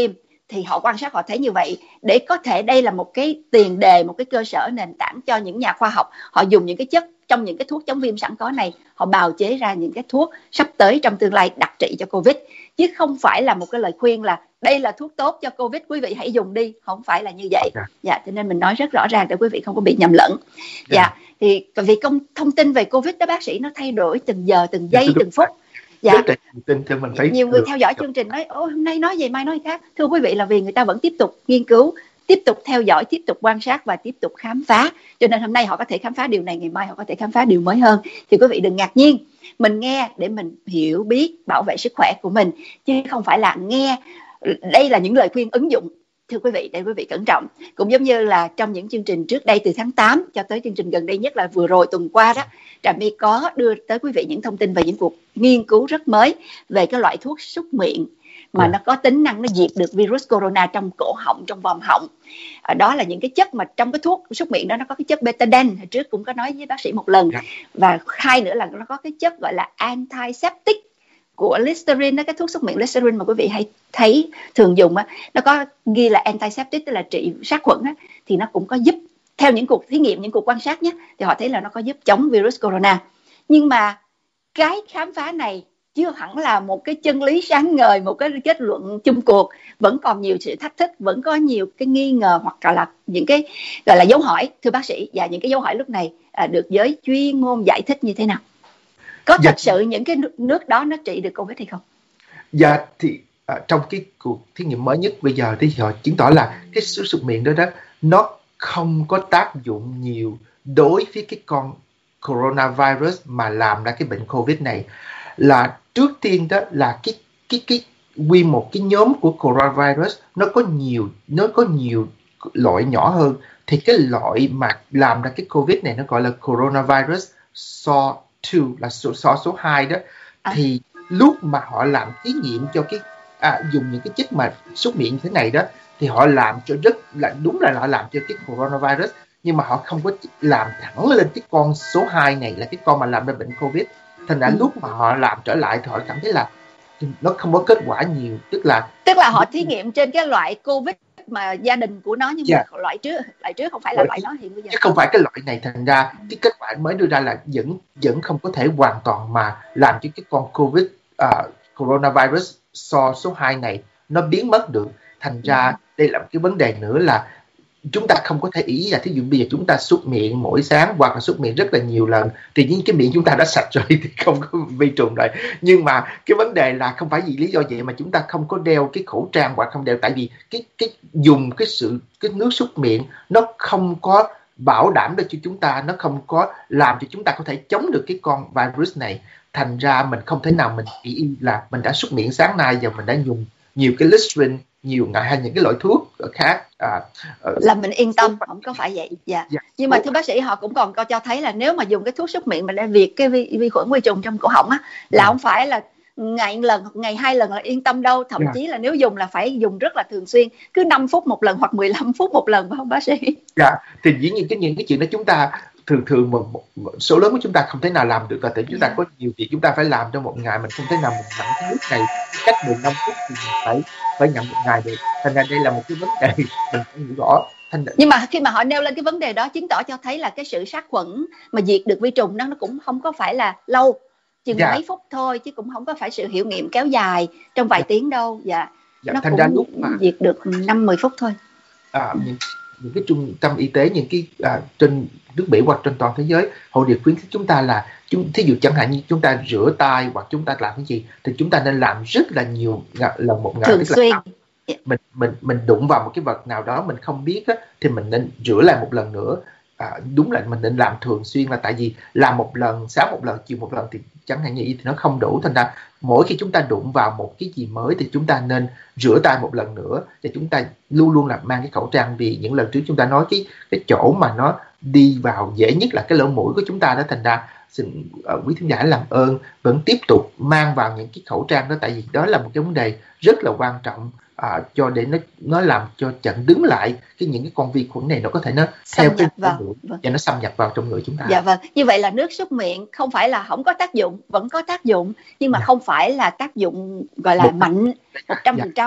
thì họ quan sát họ thấy như vậy, để có thể đây là một cái tiền đề, một cái cơ sở nền tảng cho những nhà khoa học họ dùng những cái chất trong những cái thuốc chống viêm sẵn có này, họ bào chế ra những cái thuốc sắp tới trong tương lai đặc trị cho Covid, chứ không phải là một cái lời khuyên là đây là thuốc tốt cho Covid, quý vị hãy dùng đi, không phải là như vậy. Dạ, dạ cho nên mình nói rất rõ ràng để quý vị không có bị nhầm lẫn. Dạ, dạ thì vì công thông tin về Covid đó bác sĩ, nó thay đổi từng giờ, từng giây, dạ, từng phút. Dạ. Tin cho mình thấy nhiều người theo dõi chương trình nói ô hôm nay nói gì mai nói khác. Thưa quý vị, là vì người ta vẫn tiếp tục nghiên cứu, tiếp tục theo dõi, tiếp tục quan sát và tiếp tục khám phá, cho nên hôm nay họ có thể khám phá điều này, ngày mai họ có thể khám phá điều mới hơn. Thì quý vị đừng ngạc nhiên, mình nghe để mình hiểu biết bảo vệ sức khỏe của mình, chứ không phải là nghe đây là những lời khuyên ứng dụng. Thưa quý vị, để quý vị cẩn trọng. Cũng giống như là trong những chương trình trước đây từ tháng tám cho tới chương trình gần đây nhất là vừa rồi tuần qua đó, Trà My có đưa tới quý vị những thông tin về những cuộc nghiên cứu rất mới về cái loại thuốc súc miệng mà nó có tính năng nó diệt được virus corona trong cổ họng, trong vòm họng. À, đó là những cái chất mà trong cái thuốc súc miệng đó nó có cái chất betadine, hồi trước cũng có nói với bác sĩ một lần. Và hai nữa là nó có cái chất gọi là antiseptic của Listerine đó, cái thuốc súc miệng Listerine mà quý vị hay thấy thường dùng á, nó có ghi là antiseptic, tức là trị sát khuẩn á, thì nó cũng có giúp, theo những cuộc thí nghiệm, những cuộc quan sát nhé, thì họ thấy là nó có giúp chống virus corona. Nhưng mà cái khám phá này chưa hẳn là một cái chân lý sáng ngời, một cái kết luận chung cuộc, vẫn còn nhiều sự thách thức, vẫn có nhiều cái nghi ngờ hoặc là những cái gọi là dấu hỏi, thưa bác sĩ. Và những cái dấu hỏi lúc này à, được giới chuyên môn giải thích như thế nào? Có thật dạ. sự những cái nước đó nó trị được Covid hay không? Dạ thì à, trong cái cuộc thí nghiệm mới nhất bây giờ thì họ chứng tỏ là cái súc súc miệng đó đó nó không có tác dụng nhiều đối với cái con coronavirus mà làm ra cái bệnh Covid này. Là trước tiên đó là cái cái cái quy một cái nhóm của coronavirus nó có nhiều nó có nhiều loại nhỏ hơn, thì cái loại mà làm ra cái Covid này nó gọi là coronavirus S A R S hai, là số số số hai đó. À. Thì lúc mà họ làm thí nghiệm cho cái à, dùng những cái chất mà súc miệng như thế này đó, thì họ làm cho rất là đúng là họ làm cho cái coronavirus, nhưng mà họ không có làm thẳng lên cái con số hai này là cái con mà làm ra bệnh Covid. Thành ra ừ. lúc mà họ làm trở lại thì họ cảm thấy là nó không có kết quả nhiều, tức là tức là họ thí nghiệm trên cái loại Covid mà gia đình của nó, nhưng yeah. mà loại trước loại trước không phải là loại đó hiện bây giờ, chứ không phải cái loại này. Thành ra cái kết quả mới đưa ra là vẫn vẫn không có thể hoàn toàn mà làm cho cái con Covid uh, coronavirus S A R S số hai này nó biến mất được. Thành ra ừ. đây là một cái vấn đề nữa là chúng ta không có thể ý là thí dụ bây giờ chúng ta súc miệng mỗi sáng hoặc là súc miệng rất là nhiều lần thì những cái miệng chúng ta đã sạch rồi thì không có vi trùng rồi. Nhưng mà cái vấn đề là không phải vì lý do vậy mà chúng ta không có đeo cái khẩu trang hoặc không đeo, tại vì cái cái dùng cái sự cái nước súc miệng nó không có bảo đảm được cho chúng ta, nó không có làm cho chúng ta có thể chống được cái con virus này. Thành ra mình không thể nào mình nghĩ là mình đã súc miệng sáng nay giờ mình đã dùng nhiều cái Listerine nhiều ngày hay những cái loại thuốc khác à, là mình yên tâm, không có phải vậy. Dạ. dạ. Nhưng mà thưa bác sĩ, họ cũng còn có cho thấy là nếu mà dùng cái thuốc súc miệng mà để diệt cái vi, vi khuẩn vi trùng trong cổ họng á, là không phải là ngày lần hoặc ngày hai lần là yên tâm đâu, thậm yeah. chí là nếu dùng là phải dùng rất là thường xuyên, cứ năm phút một lần hoặc mười lăm phút một lần, phải không bác sĩ? Dạ, thì dĩ nhiên cái những cái chuyện đó chúng ta thường thường một, một, một số lớn của chúng ta không thể nào làm được, và tại chúng ta có nhiều việc chúng ta phải làm trong một ngày, mình không thể nào mình nhận cái nước này cách mười lăm phút thì mình phải phải nhận một ngày được. Thành ra đây là một cái vấn đề mình phải hiểu rõ. Thành nhưng mà khi mà họ nêu lên cái vấn đề đó, chứng tỏ cho thấy là cái sự sát khuẩn mà diệt được vi trùng đó nó cũng không có phải là lâu, chừng dạ. mấy phút thôi, chứ cũng không có phải sự hiệu nghiệm kéo dài trong vài dạ. tiếng đâu. Dạ, dạ. Nó thành cũng ra lúc mà diệt được năm mười phút thôi. À, những, những cái trung tâm y tế, những cái à, trên nước Mỹ hoặc trên toàn thế giới, họ đều khuyến khích chúng ta là chúng, thí dụ chẳng hạn như chúng ta rửa tay hoặc chúng ta làm cái gì thì chúng ta nên làm rất là nhiều lần một ngày, thường xuyên. Mình mình mình đụng vào một cái vật nào đó mình không biết á, thì mình nên rửa lại một lần nữa. À, đúng là mình nên làm thường xuyên, là tại vì làm một lần, sáng một lần, chiều một lần thì chẳng hạn như vậy thì nó không đủ. Thành ra mỗi khi chúng ta đụng vào một cái gì mới thì chúng ta nên rửa tay một lần nữa, và chúng ta luôn luôn là mang cái khẩu trang, vì những lần trước chúng ta nói cái cái chỗ mà nó đi vào dễ nhất là cái lỗ mũi của chúng ta đó. Thành ra xin uh, quý thính giả làm ơn vẫn tiếp tục mang vào những cái khẩu trang đó, tại vì đó là một cái vấn đề rất là quan trọng. À, cho để nó nó làm cho chặn đứng lại cái những cái con vi khuẩn này, nó có thể nó xâm theo cái vào vâng. và nó xâm nhập vào trong người chúng ta. Dạ vâng, như vậy là nước súc miệng không phải là không có tác dụng, vẫn có tác dụng, nhưng mà dạ. không phải là tác dụng gọi là một, mạnh một trăm phần trăm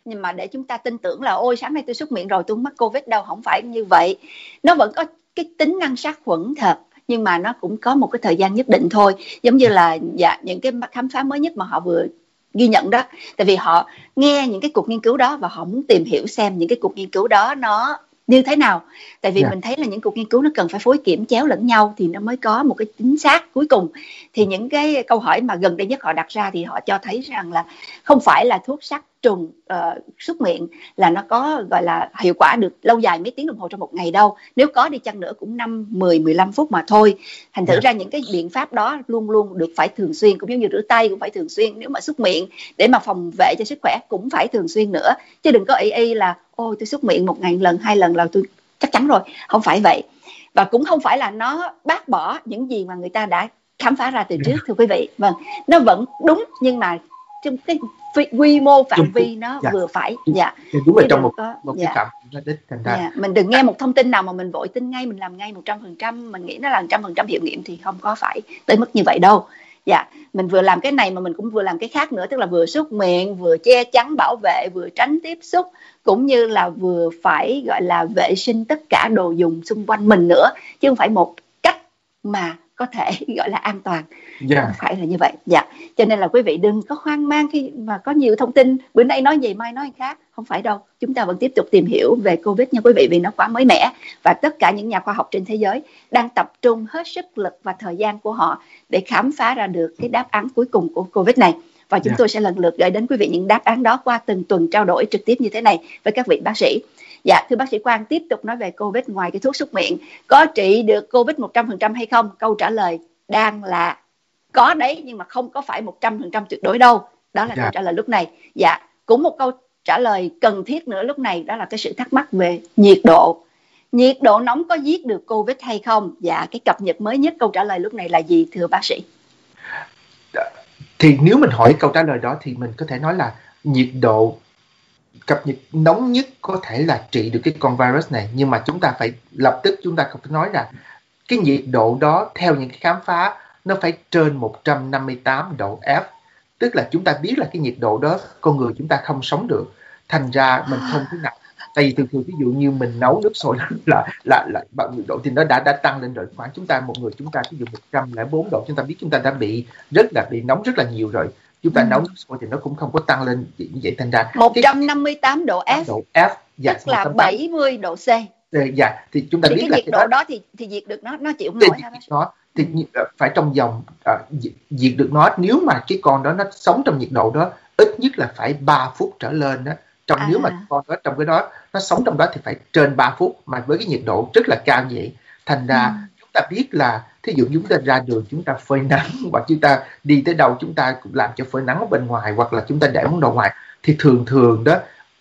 nhưng mà để chúng ta tin tưởng là ôi sáng nay tôi súc miệng rồi tôi không mắc Covid đâu. Không phải như vậy. Nó vẫn có cái tính năng sát khuẩn thật, nhưng mà nó cũng có một cái thời gian nhất định thôi. Giống như là dạ, những cái khám phá mới nhất mà họ vừa ghi nhận đó, tại vì họ nghe những cái cuộc nghiên cứu đó và họ muốn tìm hiểu xem những cái cuộc nghiên cứu đó nó như thế nào. Tại vì yeah. mình thấy là những cuộc nghiên cứu nó cần phải phối kiểm chéo lẫn nhau thì nó mới có một cái chính xác cuối cùng. Thì những cái câu hỏi mà gần đây nhất họ đặt ra thì họ cho thấy rằng là không phải là thuốc sát trùng uh, súc miệng là nó có gọi là hiệu quả được lâu dài mấy tiếng đồng hồ trong một ngày đâu. Nếu có đi chăng nữa cũng năm, mười, mười lăm phút mà thôi. Thành thử yeah. ra những cái biện pháp đó luôn luôn được phải thường xuyên, cũng giống như rửa tay cũng phải thường xuyên. Nếu mà súc miệng để mà phòng vệ cho sức khỏe cũng phải thường xuyên nữa. Chứ đừng có ý y là ôi tôi súc miệng một ngày lần, hai lần là tôi chắc chắn rồi. Không phải vậy. Và cũng không phải là nó bác bỏ những gì mà người ta đã khám phá ra từ trước, thưa quý vị. Vâng, nó vẫn đúng nhưng mà trong cái quy mô phạm vi nó dạ. vừa phải. Dạ. Đúng rồi, trong một, có, một dạ. cái phạm vi đích thành ra. Dạ. Mình đừng nghe một thông tin nào mà mình vội tin ngay, mình làm ngay một trăm phần trăm, mình nghĩ nó là một trăm phần trăm hiệu nghiệm thì không có phải tới mức như vậy đâu. Dạ, mình vừa làm cái này mà mình cũng vừa làm cái khác nữa, tức là vừa súc miệng, vừa che chắn bảo vệ, vừa tránh tiếp xúc, cũng như là vừa phải gọi là vệ sinh tất cả đồ dùng xung quanh mình nữa, chứ không phải một cách mà có thể gọi là an toàn. Yeah. Không phải là như vậy. Dạ. Cho nên là quý vị đừng có hoang mang khi mà có nhiều thông tin bữa nay nói gì mai nói khác. Không phải đâu. Chúng ta vẫn tiếp tục tìm hiểu về Covid nha quý vị, vì nó quá mới mẻ. Và tất cả những nhà khoa học trên thế giới đang tập trung hết sức lực và thời gian của họ để khám phá ra được cái đáp án cuối cùng của Covid này. Và chúng yeah. tôi sẽ lần lượt gửi đến quý vị những đáp án đó qua từng tuần trao đổi trực tiếp như thế này với các vị bác sĩ. Dạ, thưa bác sĩ Quang, tiếp tục nói về Covid. Ngoài cái thuốc súc miệng, có trị được Covid một trăm phần trăm hay không? Câu trả lời đang là có đấy, nhưng mà không có phải một trăm phần trăm tuyệt đối đâu. Đó là dạ. câu trả lời lúc này. Dạ, cũng một câu trả lời cần thiết nữa lúc này, đó là cái sự thắc mắc về nhiệt độ. Nhiệt độ nóng có giết được Covid hay không? Dạ, cái cập nhật mới nhất câu trả lời lúc này là gì thưa bác sĩ? Thì nếu mình hỏi câu trả lời đó thì mình có thể nói là nhiệt độ cập nhật nóng nhất có thể là trị được cái con virus này, nhưng mà chúng ta phải lập tức chúng ta phải nói rằng cái nhiệt độ đó theo những cái khám phá nó phải trên một trăm năm mươi tám độ F, tức là chúng ta biết là cái nhiệt độ đó con người chúng ta không sống được, thành ra mình không thể nào. Tại vì thường thường ví dụ như mình nấu nước sôi là là là bằng nhiệt độ thì nó đã đã tăng lên rồi, khoảng chúng ta một người chúng ta ví dụ một trăm lẻ bốn độ, chúng ta biết chúng ta đã bị rất là bị nóng rất là nhiều rồi. Chúng ta ừ. nấu nước sôi thì nó cũng không có tăng lên như vậy, thành ra một trăm năm mươi tám độ F, độ F dạ, tức là bảy mươi độ C. Dạ, thì chúng ta thì biết cái là nhiệt cái độ đó, đó thì thì diệt được nó, nó chịu không nổi ha bác sĩ? Nó thì ừ. phải trong vòng uh, diệt được nó, nếu mà cái con đó nó sống trong nhiệt độ đó ít nhất là phải ba phút trở lên đó. Trong à. Nếu mà con đó trong cái đó nó sống trong đó thì phải trên ba phút, mà với cái nhiệt độ rất là cao vậy, thành ra ừ. chúng ta biết là thí dụ chúng ta ra đường chúng ta phơi nắng, hoặc chúng ta đi tới đâu chúng ta cũng làm cho phơi nắng ở bên ngoài, hoặc là chúng ta để món đồ ngoài, thì thường thường đó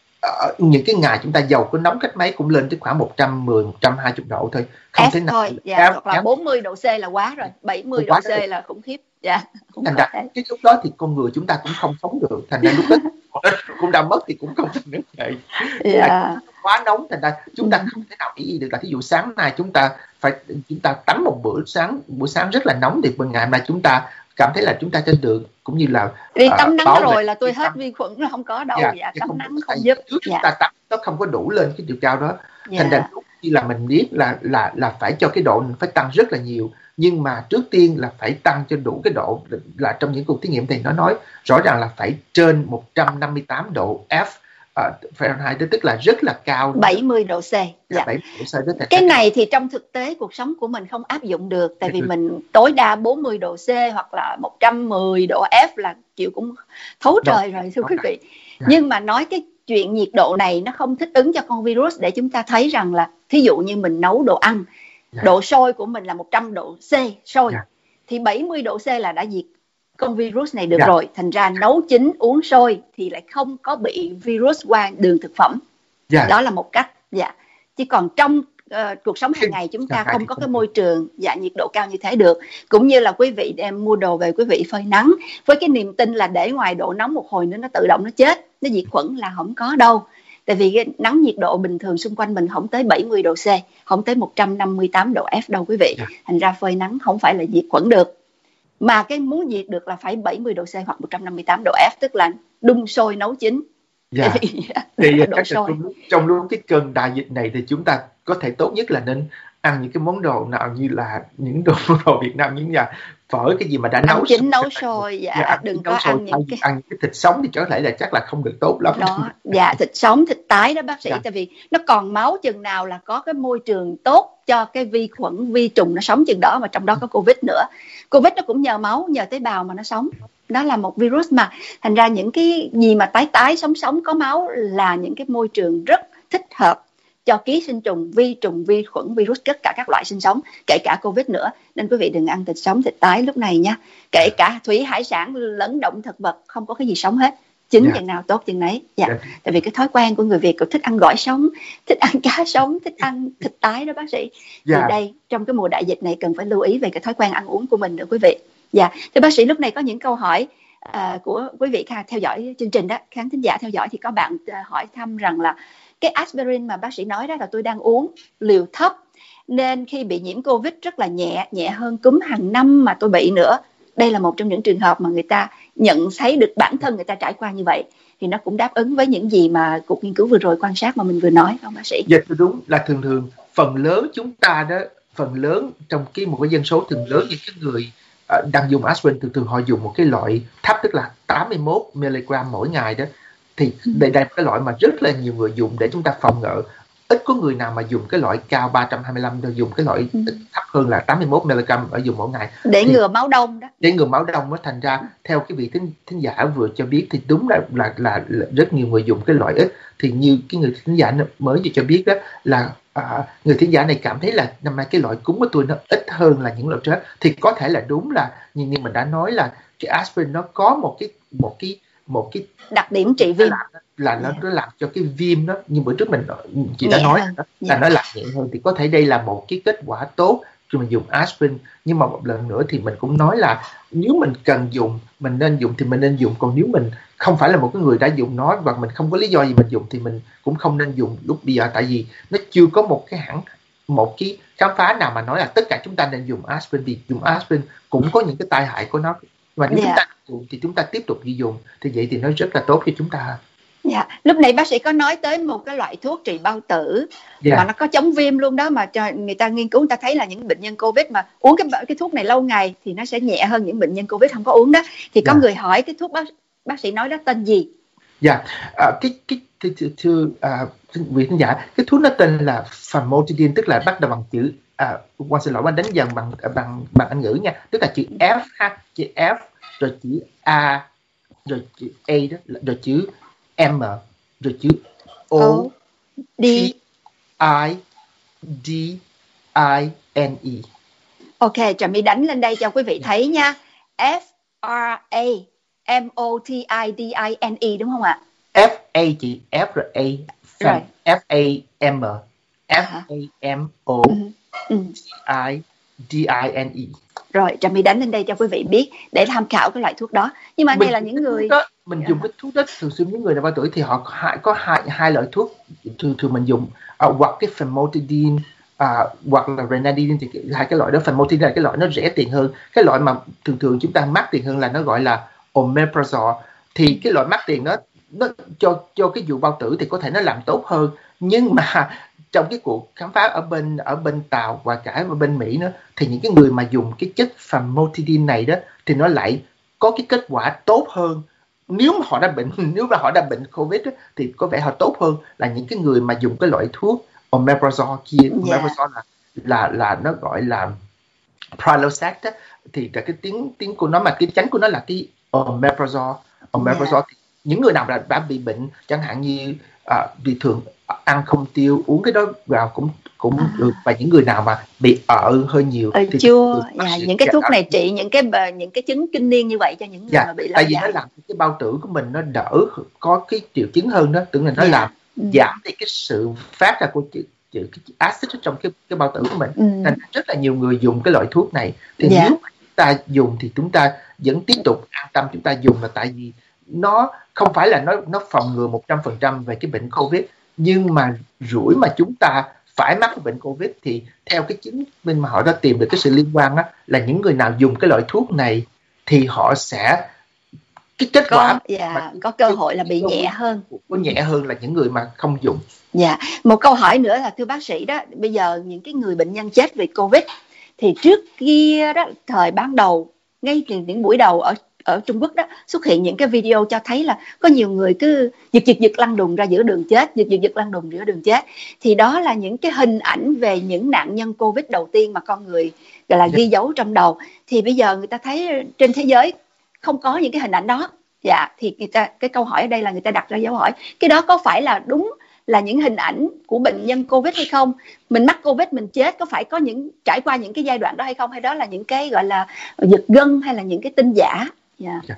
ở những cái ngày chúng ta dầu có nóng cách mấy cũng lên tới khoảng một trăm mười, một trăm hai mươi độ thôi, không F thể nào thôi, dạ, F, hoặc là F. bốn mươi độ C là quá rồi, bảy mươi độ C rồi. Là khủng khiếp. Dạ, thành ra cái lúc đó thì con người chúng ta cũng không sống được, thành ra lúc đó cũng đã mất thì cũng không thành nước vậy. Dạ. Quá nóng, thành ra chúng ta không thể nào nghĩ được là thí dụ sáng nay chúng ta phải chúng ta tắm một bữa sáng buổi sáng rất là nóng, thì bên ngày mà chúng ta cảm thấy là chúng ta trên đường cũng như là đi tắm uh, nắng rồi là tôi hết vi khuẩn là không có đâu. Dạ, dạ tắm không, nắng không giúp. Trước dạ. chúng ta tắm nó không có đủ lên cái chiều cao đó. Dạ. Thành ra lúc khi là mình biết là là là phải cho cái độ mình phải tăng rất là nhiều, nhưng mà trước tiên là phải tăng cho đủ cái độ, là trong những cuộc thí nghiệm thì nó nói rõ ràng là phải trên một trăm năm mươi tám độ F uh, Fahrenheit, tức là rất là cao, bảy mươi độ C. Dạ. Dạ, bảy mươi độ C, cái này thì trong thực tế cuộc sống của mình không áp dụng được, tại vì mình tối đa bốn mươi độ C hoặc là một trăm mười độ F là chịu cũng thấu trời rồi thưa quý vị. Dạ. Nhưng mà nói cái chuyện nhiệt độ này nó không thích ứng cho con virus, để chúng ta thấy rằng là thí dụ như mình nấu đồ ăn, dạ. độ sôi của mình là một trăm độ C sôi, dạ. thì bảy mươi độ C là đã diệt con virus này được dạ. rồi. Thành ra nấu chín uống sôi thì lại không có bị virus qua đường thực phẩm. Dạ. Đó là một cách. Dạ. Chứ còn trong uh, cuộc sống hàng ngày chúng ta dạ. không có cái môi trường dạ nhiệt độ cao như thế được. Cũng như là quý vị đem mua đồ về, quý vị phơi nắng với cái niềm tin là để ngoài độ nóng một hồi nữa nó tự động nó chết, nó diệt khuẩn, là không có đâu. Tại vì cái nắng nhiệt độ bình thường xung quanh mình không tới bảy mươi độ C, không tới một trăm năm mươi tám độ F đâu quý vị. Dạ. Thành ra phơi nắng không phải là diệt khuẩn được. Mà cái muốn diệt được là phải bảy mươi độ C hoặc một trăm năm mươi tám độ F, tức là đun sôi nấu chín. Dạ. Thì Thì đừng có đổ chắc là sôi. trong lúc, trong lúc cái cơn đại dịch này thì chúng ta có thể tốt nhất là nên ăn những cái món đồ nào như là những đồ, món đồ Việt Nam, những nhà phở, cái gì mà đã Ăn nấu chín nấu sôi. sôi, Dạ, dạ, ăn chín đừng có nấu sôi, ăn thay những vì cái ăn những cái thịt sống thì có thể là chắc là không được tốt lắm. đó, dạ, thịt sống, thịt tái đó bác sĩ, Dạ. tại vì nó còn máu chừng nào là có cái môi trường tốt cho cái vi khuẩn, vi trùng nó sống chừng đó, mà trong đó có Covid nữa. Covid nó cũng nhờ máu, nhờ tế bào mà nó sống. Đó là một virus mà, thành ra những cái gì mà tái tái sống sống có máu là những cái môi trường rất thích hợp cho ký sinh trùng, vi trùng, vi khuẩn, virus, tất cả các loại sinh sống, kể cả Covid nữa. Nên quý vị đừng ăn thịt sống, thịt tái lúc này nha. Kể cả thủy hải sản lẫn động thực vật, không có cái gì sống hết. Chín Dạ. chừng nào tốt chừng nấy. Dạ. Dạ. Tại vì cái thói quen của người Việt cũng thích ăn gỏi sống, thích ăn cá sống, thích ăn thịt tái đó bác sĩ. Dạ. Thì đây, trong cái mùa đại dịch này cần phải lưu ý về cái thói quen ăn uống của mình nữa quý vị. Dạ. Thì bác sĩ lúc này có những câu hỏi à, của quý vị theo dõi chương trình đó, khán thính giả theo dõi, thì có bạn hỏi thăm rằng là cái aspirin mà bác sĩ nói đó là tôi đang uống liều thấp, nên khi bị nhiễm Covid rất là nhẹ, nhẹ hơn cúm hàng năm mà tôi bị nữa. Đây là một trong những trường hợp mà người ta nhận thấy được bản thân người ta trải qua như vậy, thì nó cũng đáp ứng với những gì mà cuộc nghiên cứu vừa rồi quan sát mà mình vừa nói, không bác sĩ? Dạ, đúng là thường thường phần lớn chúng ta đó, phần lớn trong cái một cái dân số thường lớn những cái người uh, đang dùng aspirin, thường thường họ dùng một cái loại thấp, tức là tám mươi mốt mi-li-gam mỗi ngày đó. Thì đây đây là cái loại mà rất là nhiều người dùng để chúng ta phòng ngừa. Ít có người nào mà dùng cái loại cao ba trăm hai mươi lăm, đâu dùng cái loại Ừ. thấp hơn là tám mươi mốt mi-li-gam ở dùng mỗi ngày Để thì ngừa máu đông đó. để ngừa máu đông á. Thành ra theo cái vị thính, thính giả vừa cho biết thì đúng là, là là là rất nhiều người dùng cái loại ít. Thì như cái người thính giả mới vừa cho biết đó là à, người thính giả này cảm thấy là năm nay cái loại cúm của tôi nó ít hơn là những loại trước, thì có thể là đúng là như, như mình đã nói là cái aspirin nó có một cái một cái một cái Đặc điểm trị viêm làm, là nó Yeah. nó làm cho cái viêm đó, như bữa trước mình chị đã nhẹ nói hơn. đó, là Dạ. nó làm nhẹ hơn. Thì có thể đây là một cái kết quả tốt khi mình dùng aspirin. Nhưng mà một lần nữa thì mình cũng nói là nếu mình cần dùng, mình nên dùng thì mình nên dùng. Còn nếu mình không phải là một cái người đã dùng nó và mình không có lý do gì mình dùng thì mình cũng không nên dùng lúc bây giờ. Tại vì nó chưa có một cái hãng, một cái khám phá nào mà nói là tất cả chúng ta nên dùng aspirin. Vì dùng aspirin cũng có những cái tai hại của nó, và nếu Dạ. chúng ta dùng thì chúng ta tiếp tục đi dùng, thì vậy thì nó rất là tốt cho chúng ta. Dạ. Lúc nãy bác sĩ có nói tới một cái loại thuốc trị bao tử Dạ. mà nó có chống viêm luôn đó, mà cho người ta nghiên cứu, người ta thấy là những bệnh nhân Covid mà uống cái cái thuốc này lâu ngày thì nó sẽ nhẹ hơn những bệnh nhân Covid không có uống đó. Thì có Dạ. người hỏi cái thuốc bác bác sĩ nói đó tên gì? Dạ, à, cái cái thưa thưa à, vị khán giả, cái thuốc nó tên là famotidine, tức là bắt đầu bằng chữ à, quan xin lỗi quan đánh dần bằng bằng bằng Anh ngữ nha, tức là chữ F ha, chữ F rồi chữ A rồi chữ A đó, rồi chữ M rồi chữ O, O D I D I N E. Ok, Trà My đánh lên đây cho quý vị thấy nha. F R A M O T I D I N E đúng không ạ? F A chỉ F rồi A, Rồi. F A M F A M O Ừ. Ừ. I D I N E. Rồi, Trà My đánh lên đây cho quý vị biết để tham khảo cái loại thuốc đó. Nhưng mà đây là những người đó, mình Dạ. dùng cái thuốc đó thường xuyên những người nào bao tuổi thì họ hai, có hai hai loại thuốc thường thường mình dùng, uh, hoặc cái famotidine uh, hoặc là ranitidine. Thì hai cái loại đó, famotidine là cái loại nó rẻ tiền hơn, cái loại mà thường thường chúng ta mắc tiền hơn là nó gọi là omeprazole. Thì cái loại mắc tiền đó nó cho cho cái vụ bao tử thì có thể nó làm tốt hơn, nhưng mà trong cái cuộc khám phá ở bên ở bên Tàu và cả ở bên Mỹ nữa, thì những cái người mà dùng cái chất famotidine này đó thì nó lại có cái kết quả tốt hơn. Nếu mà họ đã bệnh nếu mà họ đã bệnh Covid đó, thì có vẻ họ tốt hơn là những cái người mà dùng cái loại thuốc omeprazole kia. Omeprazole là là là nó gọi là Prilosec đó, thì là cái tiếng tiếng của nó mà cái chánh của nó là cái omeprazole. Omeprazole yeah. Thì những người nào đã, đã bị bệnh chẳng hạn như uh, bị thường ăn không tiêu, uống cái đó vào cũng cũng à. được. Và những người nào mà bị ợ hơi nhiều ừ, thì chua dạ, những cái thuốc này trị những cái những cái chứng kinh niên như vậy cho những người dạ. mà bị lao tại vì nó làm cái bao tử của mình nó đỡ có cái triệu chứng hơn đó, tưởng là nó dạ. làm ừ. giảm đi cái sự phát ra của cái acid trong cái cái bao tử của mình. ừ. Nên rất là nhiều người dùng cái loại thuốc này. Thì dạ. nếu mà chúng ta dùng thì chúng ta vẫn tiếp tục an tâm chúng ta dùng, là tại vì nó không phải là nó nó phòng ngừa một trăm phần trăm về cái bệnh Covid, nhưng mà rủi mà chúng ta phải mắc bệnh Covid thì theo cái chứng minh mà họ đã tìm được cái sự liên quan á, là những người nào dùng cái loại thuốc này thì họ sẽ cái kết có, quả dạ, mà có cơ hội là bị nhẹ hơn, có nhẹ hơn là những người mà không dùng. Dạ, một câu hỏi nữa là thưa bác sĩ đó, bây giờ những cái người bệnh nhân chết vì Covid thì trước kia đó, thời ban đầu, ngay từ những buổi đầu ở ở Trung Quốc đó, xuất hiện những cái video cho thấy là có nhiều người cứ giật giật giật lăn đùng ra giữa đường chết, giật giật giật lăn đùng giữa đường chết. Thì đó là những cái hình ảnh về những nạn nhân Covid đầu tiên mà con người gọi là ghi dấu trong đầu. Thì bây giờ người ta thấy trên thế giới không có những cái hình ảnh đó. Dạ, thì người ta, cái câu hỏi ở đây là người ta đặt ra dấu hỏi, cái đó có phải là đúng là những hình ảnh của bệnh nhân Covid hay không? Mình mắc Covid mình chết có phải có những trải qua những cái giai đoạn đó hay không, hay đó là những cái gọi là giật gân hay là những cái tin giả? Dạ, dạ,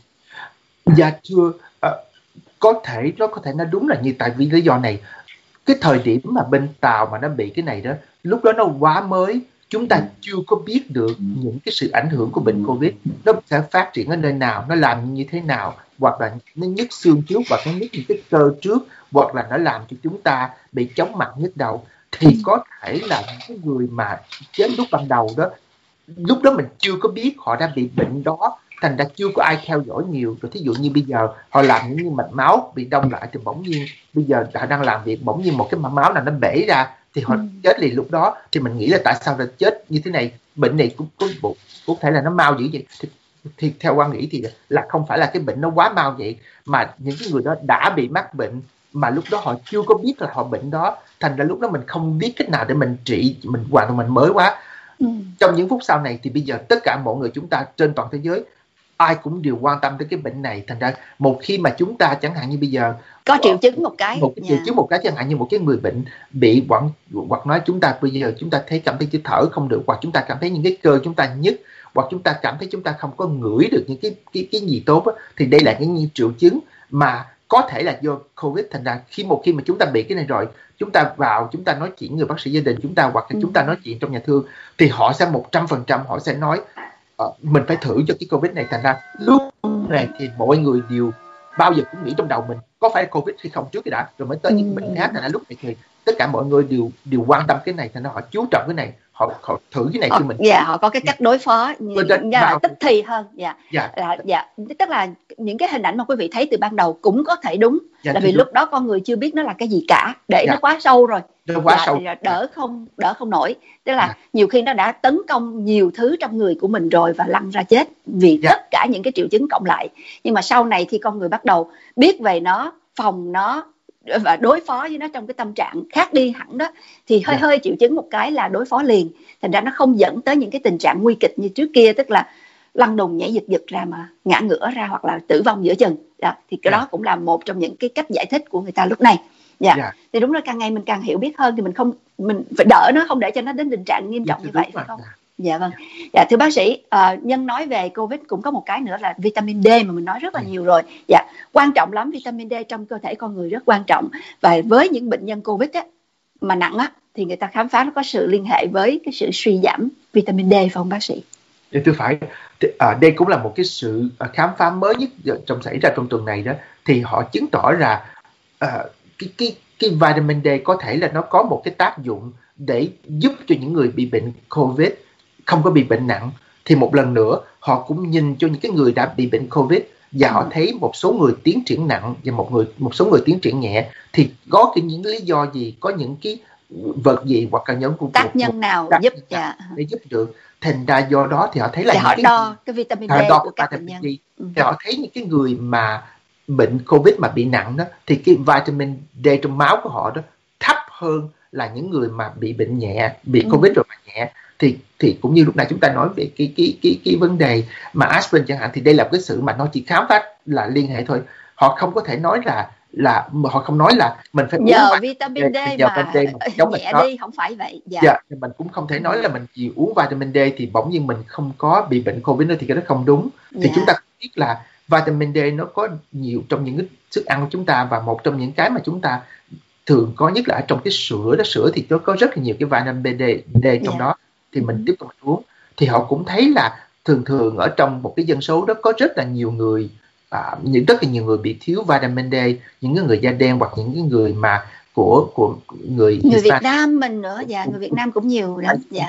dạ thưa, uh, có thể nó có thể nó đúng là như tại vì lý do này, cái thời điểm mà bên Tàu mà nó bị cái này đó, lúc đó nó quá mới, chúng ta ừ. chưa có biết được những cái sự ảnh hưởng của bệnh Covid, nó sẽ phát triển ở nơi nào, nó làm như thế nào, hoặc là nó nhức xương trước, hoặc nó nhức những cái cơ trước, hoặc là nó làm cho chúng ta bị chóng mặt nhức đầu. Thì có thể là những cái người mà chết lúc ban đầu đó, lúc đó mình chưa có biết họ đã bị bệnh đó, thành ra chưa có ai theo dõi nhiều. Rồi thí dụ như bây giờ họ làm những như mạch máu bị đông lại thì bỗng nhiên bây giờ họ đang làm việc, bỗng nhiên một cái mạch máu nào nó bể ra thì họ ừ. chết liền lúc đó. Thì mình nghĩ là tại sao lại chết như thế này, bệnh này cũng có cũng thể là nó mau dữ vậy. Thì, thì theo quan nghĩ thì là không phải là cái bệnh nó quá mau vậy, mà những cái người đó đã bị mắc bệnh mà lúc đó họ chưa có biết là họ bệnh đó, thành ra lúc đó mình không biết cách nào để mình trị, mình hoàn toàn mình mới quá. Ừ. Trong những phút sau này thì bây giờ tất cả mọi người chúng ta trên toàn thế giới ai cũng đều quan tâm tới cái bệnh này, thành ra một khi mà chúng ta chẳng hạn như bây giờ có triệu chứng một cái một cái triệu chứng một cái chẳng hạn như một cái người bệnh bị hoặc hoặc nói chúng ta bây giờ chúng ta thấy cảm thấy chữ thở không được, hoặc chúng ta cảm thấy những cái cơ chúng ta nhức, hoặc chúng ta cảm thấy chúng ta không có ngửi được những cái cái cái gì tốt á, thì đây là cái triệu chứng mà có thể là do Covid. Thành ra khi một khi mà chúng ta bị cái này rồi, chúng ta vào chúng ta nói chuyện người bác sĩ gia đình chúng ta, hoặc là ừ. chúng ta nói chuyện trong nhà thương, thì họ sẽ một trăm phần trăm họ sẽ nói uh, mình phải thử cho cái Covid này. Thành ra lúc này thì mọi người đều bao giờ cũng nghĩ trong đầu mình có phải Covid hay không trước cái đã, rồi mới tới những bệnh khác. Thành ra lúc này thì tất cả mọi người đều đều quan tâm cái này, thành ra họ chú trọng cái này, họ, họ thử cái này cho mình. Dạ, họ có cái cách đối phó như là tức thì hơn. Dạ, dạ. Là, dạ, tức là những cái hình ảnh mà quý vị thấy từ ban đầu cũng có thể đúng, dạ, là vì lúc đó con người chưa biết nó là cái gì cả, để dạ. nó quá sâu rồi, nó quá dạ, sâu, đỡ không đỡ không nổi. Tức là dạ. nhiều khi nó đã tấn công nhiều thứ trong người của mình rồi và lăn ra chết vì dạ. tất cả những cái triệu chứng cộng lại. Nhưng mà sau này khi con người bắt đầu biết về nó, phòng nó và đối phó với nó trong cái tâm trạng khác đi hẳn đó, thì hơi yeah. hơi triệu chứng một cái là đối phó liền, thành ra nó không dẫn tới những cái tình trạng nguy kịch như trước kia, tức là lăn đùng nhảy giật giật ra mà ngã ngửa ra hoặc là tử vong giữa chừng đó. Thì cái yeah. đó cũng là một trong những cái cách giải thích của người ta lúc này. Dạ yeah. yeah. Thì đúng là càng ngày mình càng hiểu biết hơn thì mình không mình phải đỡ nó, không để cho nó đến tình trạng nghiêm trọng yeah, như vậy, phải không? Yeah. Dạ vâng. Dạ thưa bác sĩ, uh, nhân nói về Covid cũng có một cái nữa là vitamin D mà mình nói rất là nhiều rồi. Dạ, quan trọng lắm, vitamin D trong cơ thể con người rất quan trọng. Và với những bệnh nhân Covid á, mà nặng á, thì người ta khám phá nó có sự liên hệ với cái sự suy giảm vitamin D, phải không bác sĩ? Dạ thưa phải. À, đây cũng là một cái sự khám phá mới nhất trong xảy ra trong tuần này đó. Thì họ chứng tỏ là uh, cái, cái, cái vitamin D có thể là nó có một cái tác dụng để giúp cho những người bị bệnh Covid không có bị bệnh nặng. Thì một lần nữa họ cũng nhìn cho những cái người đã bị bệnh Covid và họ thấy một số người tiến triển nặng và một người một số người tiến triển nhẹ, thì có cái những lý do gì, có những cái vật gì hoặc là những của tác nhân nào giúp dạ. để giúp được. Thành ra do đó thì họ thấy là thì những họ cái đo cái vitamin D đo của các bệnh nhân. Ừ. Thì họ thấy những cái người mà bệnh Covid mà bị nặng đó, thì cái vitamin D trong máu của họ đó thấp hơn là những người mà bị bệnh nhẹ, bị ừ. Covid rồi mà nhẹ. Thì thì cũng như lúc nãy chúng ta nói về cái cái cái cái vấn đề mà aspirin chẳng hạn, thì đây là cái sự mà nó chỉ khám phá là liên hệ thôi. Họ không có thể nói là là họ không nói là mình phải nhờ uống vitamin D mà giống nhẹ đi, không phải vậy. Dạ. Dạ, mình cũng không thể nói là mình chỉ uống vitamin D thì bỗng nhiên mình không có bị bệnh Covid nữa, thì cái đó không đúng. Thì dạ. chúng ta biết là vitamin D nó có nhiều trong những cái thức ăn của chúng ta, và một trong những cái mà chúng ta thường có nhất là ở trong cái sữa đó. Sữa thì nó có rất là nhiều cái vitamin D, D trong yeah. đó, thì mình tiếp tục uống. Thì họ cũng thấy là thường thường ở trong một cái dân số đó có rất là nhiều người, à, những rất là nhiều người bị thiếu vitamin D, những cái người da đen hoặc những cái người mà của của người người Việt Nam mình nữa, dạ người Việt Nam cũng nhiều lắm. Dạ.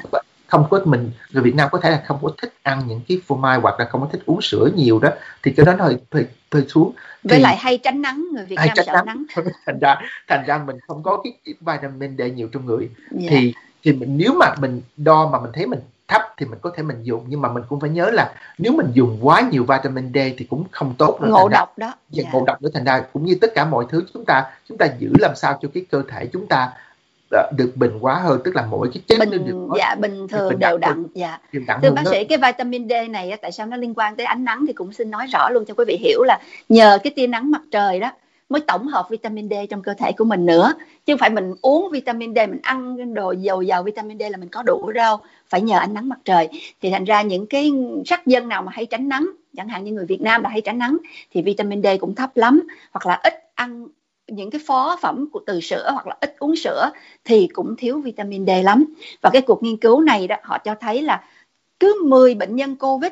không có mình người Việt Nam có thể là không có thích ăn những cái phô mai hoặc là không có thích uống sữa nhiều đó, thì cái đó nó hơi hơi, hơi xuống. Với Thì lại hay tránh nắng, người Việt Nam sợ nắng, nắng. thành ra thành ra mình không có cái, cái vitamin D nhiều trong người. Yeah. thì thì mình, nếu mà mình đo mà mình thấy mình thấp thì mình có thể mình dùng, nhưng mà mình cũng phải nhớ là nếu mình dùng quá nhiều vitamin D thì cũng không tốt nữa, ngộ độc đó. Yeah. Ngộ độc nữa. Thành ra cũng như tất cả mọi thứ chúng ta chúng ta giữ làm sao cho cái cơ thể chúng ta được bình hóa hơn, tức là mỗi cái chất bình, được dạ bình thường bình đều đặn. Dạ. Thưa bác sĩ, cái vitamin D này tại sao nó liên quan tới ánh nắng thì cũng xin nói rõ luôn cho quý vị hiểu là nhờ cái tia nắng mặt trời đó mới tổng hợp vitamin D trong cơ thể của mình nữa, chứ không phải mình uống vitamin D, mình ăn đồ dầu giàu vitamin D là mình có đủ đâu, phải nhờ ánh nắng mặt trời. Thì thành ra những cái sắc dân nào mà hay tránh nắng, chẳng hạn như người Việt Nam là hay tránh nắng, thì vitamin D cũng thấp lắm, hoặc là ít ăn những cái phó phẩm của từ sữa hoặc là ít uống sữa thì cũng thiếu vitamin D lắm. Và cái cuộc nghiên cứu này đó, họ cho thấy là cứ mười bệnh nhân Covid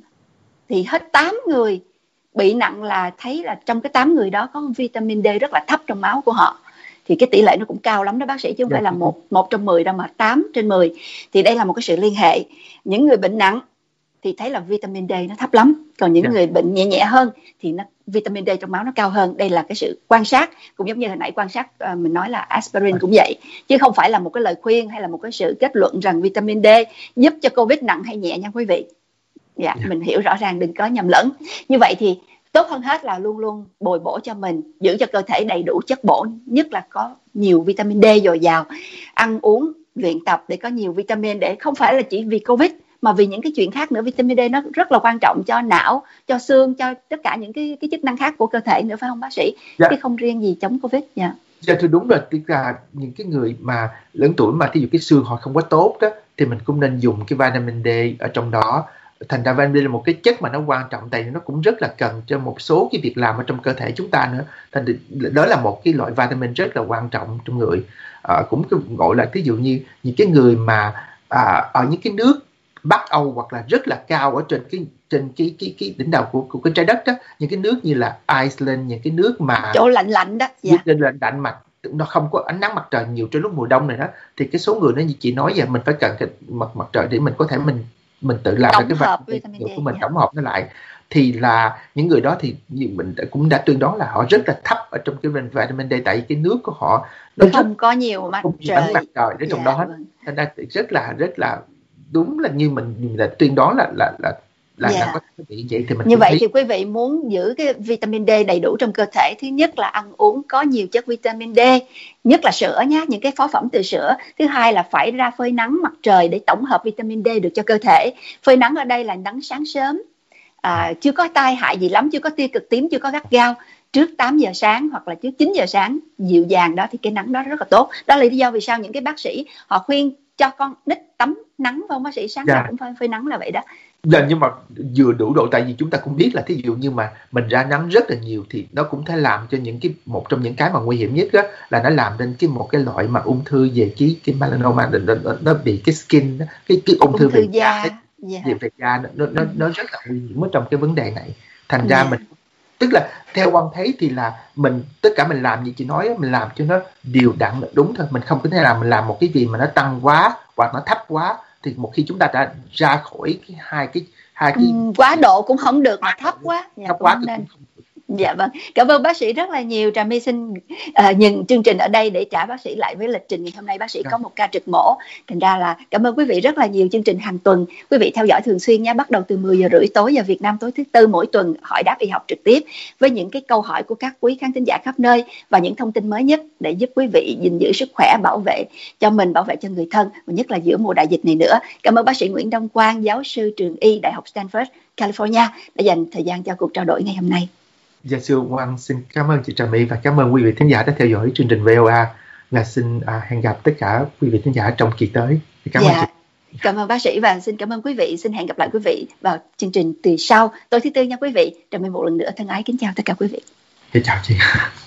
thì hết tám người bị nặng là thấy là trong cái tám người đó có vitamin D rất là thấp trong máu của họ. Thì cái tỷ lệ nó cũng cao lắm đó bác sĩ, chứ không phải là một, một trong mười đâu mà tám trên mười. Thì đây là một cái sự liên hệ. Những người bệnh nặng thì thấy là vitamin D nó thấp lắm, còn những yeah. người bệnh nhẹ nhẹ hơn thì nó vitamin D trong máu nó cao hơn. Đây là cái sự quan sát, cũng giống như hồi nãy quan sát uh, mình nói là aspirin cũng vậy, chứ không phải là một cái lời khuyên hay là một cái sự kết luận rằng vitamin D giúp cho Covid nặng hay nhẹ nha quý vị. Dạ, yeah, yeah. Mình hiểu rõ ràng, đừng có nhầm lẫn. Như vậy thì tốt hơn hết là luôn luôn bồi bổ cho mình, giữ cho cơ thể đầy đủ chất bổ, nhất là có nhiều vitamin D dồi dào, ăn uống luyện tập để có nhiều vitamin, để không phải là chỉ vì Covid mà vì những cái chuyện khác nữa. Vitamin D nó rất là quan trọng cho não, cho xương, cho tất cả những cái cái chức năng khác của cơ thể nữa, phải không bác sĩ? Dạ. Chứ không riêng gì chống Covid. Dạ. Dạ thưa, đúng rồi. Tức là những cái người mà lớn tuổi mà thí dụ cái xương họ không có tốt đó, thì mình cũng nên dùng cái vitamin D ở trong đó. Thành ra vitamin D là một cái chất mà nó quan trọng, tại vì nó cũng rất là cần cho một số cái việc làm ở trong cơ thể chúng ta nữa. Thành đó là một cái loại vitamin rất là quan trọng trong người. À, cũng gọi là ví dụ như những cái người mà à, ở những cái nước Bắc Âu hoặc là rất là cao ở trên cái trên cái cái cái đỉnh đầu của, của cái trái đất đó, những cái nước như là Iceland, những cái nước mà chỗ lạnh lạnh đó, dạ. lạnh lạnh mà nó không có ánh nắng mặt trời nhiều trong lúc mùa đông này đó, thì cái số người nó như chị nói vậy, mình phải cần cái mặt mặt trời để mình có thể mình mình tự làm tổng cái hợp vitamin D của mình, dạ. tổng hợp nó lại. Thì là những người đó thì như mình cũng đã tuyên đoán là họ rất là thấp ở trong cái vitamin D, tại vì cái nước của họ nó không rất, có nhiều mặt không trời, ánh mặt trời ở trong dạ, đó. vâng. Thành ra rất là rất là đúng là như mình, mình là tuyên đoán là là là là, yeah. là có thể bị vậy. Thì mình như vậy thấy... thì quý vị muốn giữ cái vitamin D đầy đủ trong cơ thể, thứ nhất là ăn uống có nhiều chất vitamin D, nhất là sữa nhé, những cái phó phẩm từ sữa. Thứ hai là phải ra phơi nắng mặt trời để tổng hợp vitamin D được cho cơ thể. Phơi nắng ở đây là nắng sáng sớm, à, chưa có tai hại gì lắm, chưa có tia cực tím, chưa có gắt gao, trước tám giờ sáng hoặc là trước chín giờ sáng, dịu dàng đó, thì cái nắng đó rất là tốt. Đó là lý do vì sao những cái bác sĩ họ khuyên cho con nít tắm nắng, phải không bác sĩ? Sáng dạ. nào cũng phải phơi nắng là vậy đó. Dạ, nhưng mà vừa đủ độ, tại vì chúng ta cũng biết là thí dụ như mà mình ra nắng rất là nhiều thì nó cũng thể làm cho những cái, một trong những cái mà nguy hiểm nhất đó là nó làm nên cái một cái loại mà ung thư về cái cái melanoma, nó, nó, nó bị cái skin, cái cái ung, ung thư, thư về da, da yeah. về da nó nó nó rất là nguy hiểm ở trong cái vấn đề này. Thành ra yeah. mình, tức là theo quan thấy thì là mình tất cả mình làm như chị nói, mình làm cho nó đều đặn là đúng thôi, mình không có thể làm mình làm một cái gì mà nó tăng quá hoặc nó thấp quá, thì một khi chúng ta đã ra khỏi cái hai cái hai cái ừ, quá độ cũng không được mà thấp quá, dạ, thấp quá nên. Dạ vâng, cảm ơn bác sĩ rất là nhiều. Trà My xin uh, dừng chương trình ở đây để trả bác sĩ lại với lịch trình ngày hôm nay. Bác sĩ có một ca trực mổ, thành ra là cảm ơn quý vị rất là nhiều. Chương trình hàng tuần quý vị theo dõi thường xuyên nha, bắt đầu từ mười giờ rưỡi tối giờ Việt Nam, tối thứ tư mỗi tuần, hỏi đáp y học trực tiếp với những cái câu hỏi của các quý khán thính giả khắp nơi và những thông tin mới nhất để giúp quý vị gìn giữ sức khỏe, bảo vệ cho mình, bảo vệ cho người thân, và nhất là giữa mùa đại dịch này nữa. Cảm ơn bác sĩ Nguyễn Đông Quang, giáo sư trường y Đại học Stanford, California đã dành thời gian cho cuộc trao đổi ngày hôm nay. Dạ, sư Quang xin cảm ơn chị Trà My và cảm ơn quý vị thính giả đã theo dõi chương trình vê o a, và xin à, hẹn gặp tất cả quý vị thính giả trong kỳ tới. Cảm dạ. ơn chị. Cảm ơn bác sĩ và xin cảm ơn quý vị. Xin hẹn gặp lại quý vị vào chương trình từ sau tối thứ tư nha quý vị. Trà My một lần nữa thân ái kính chào tất cả quý vị. Dạ, chào chị.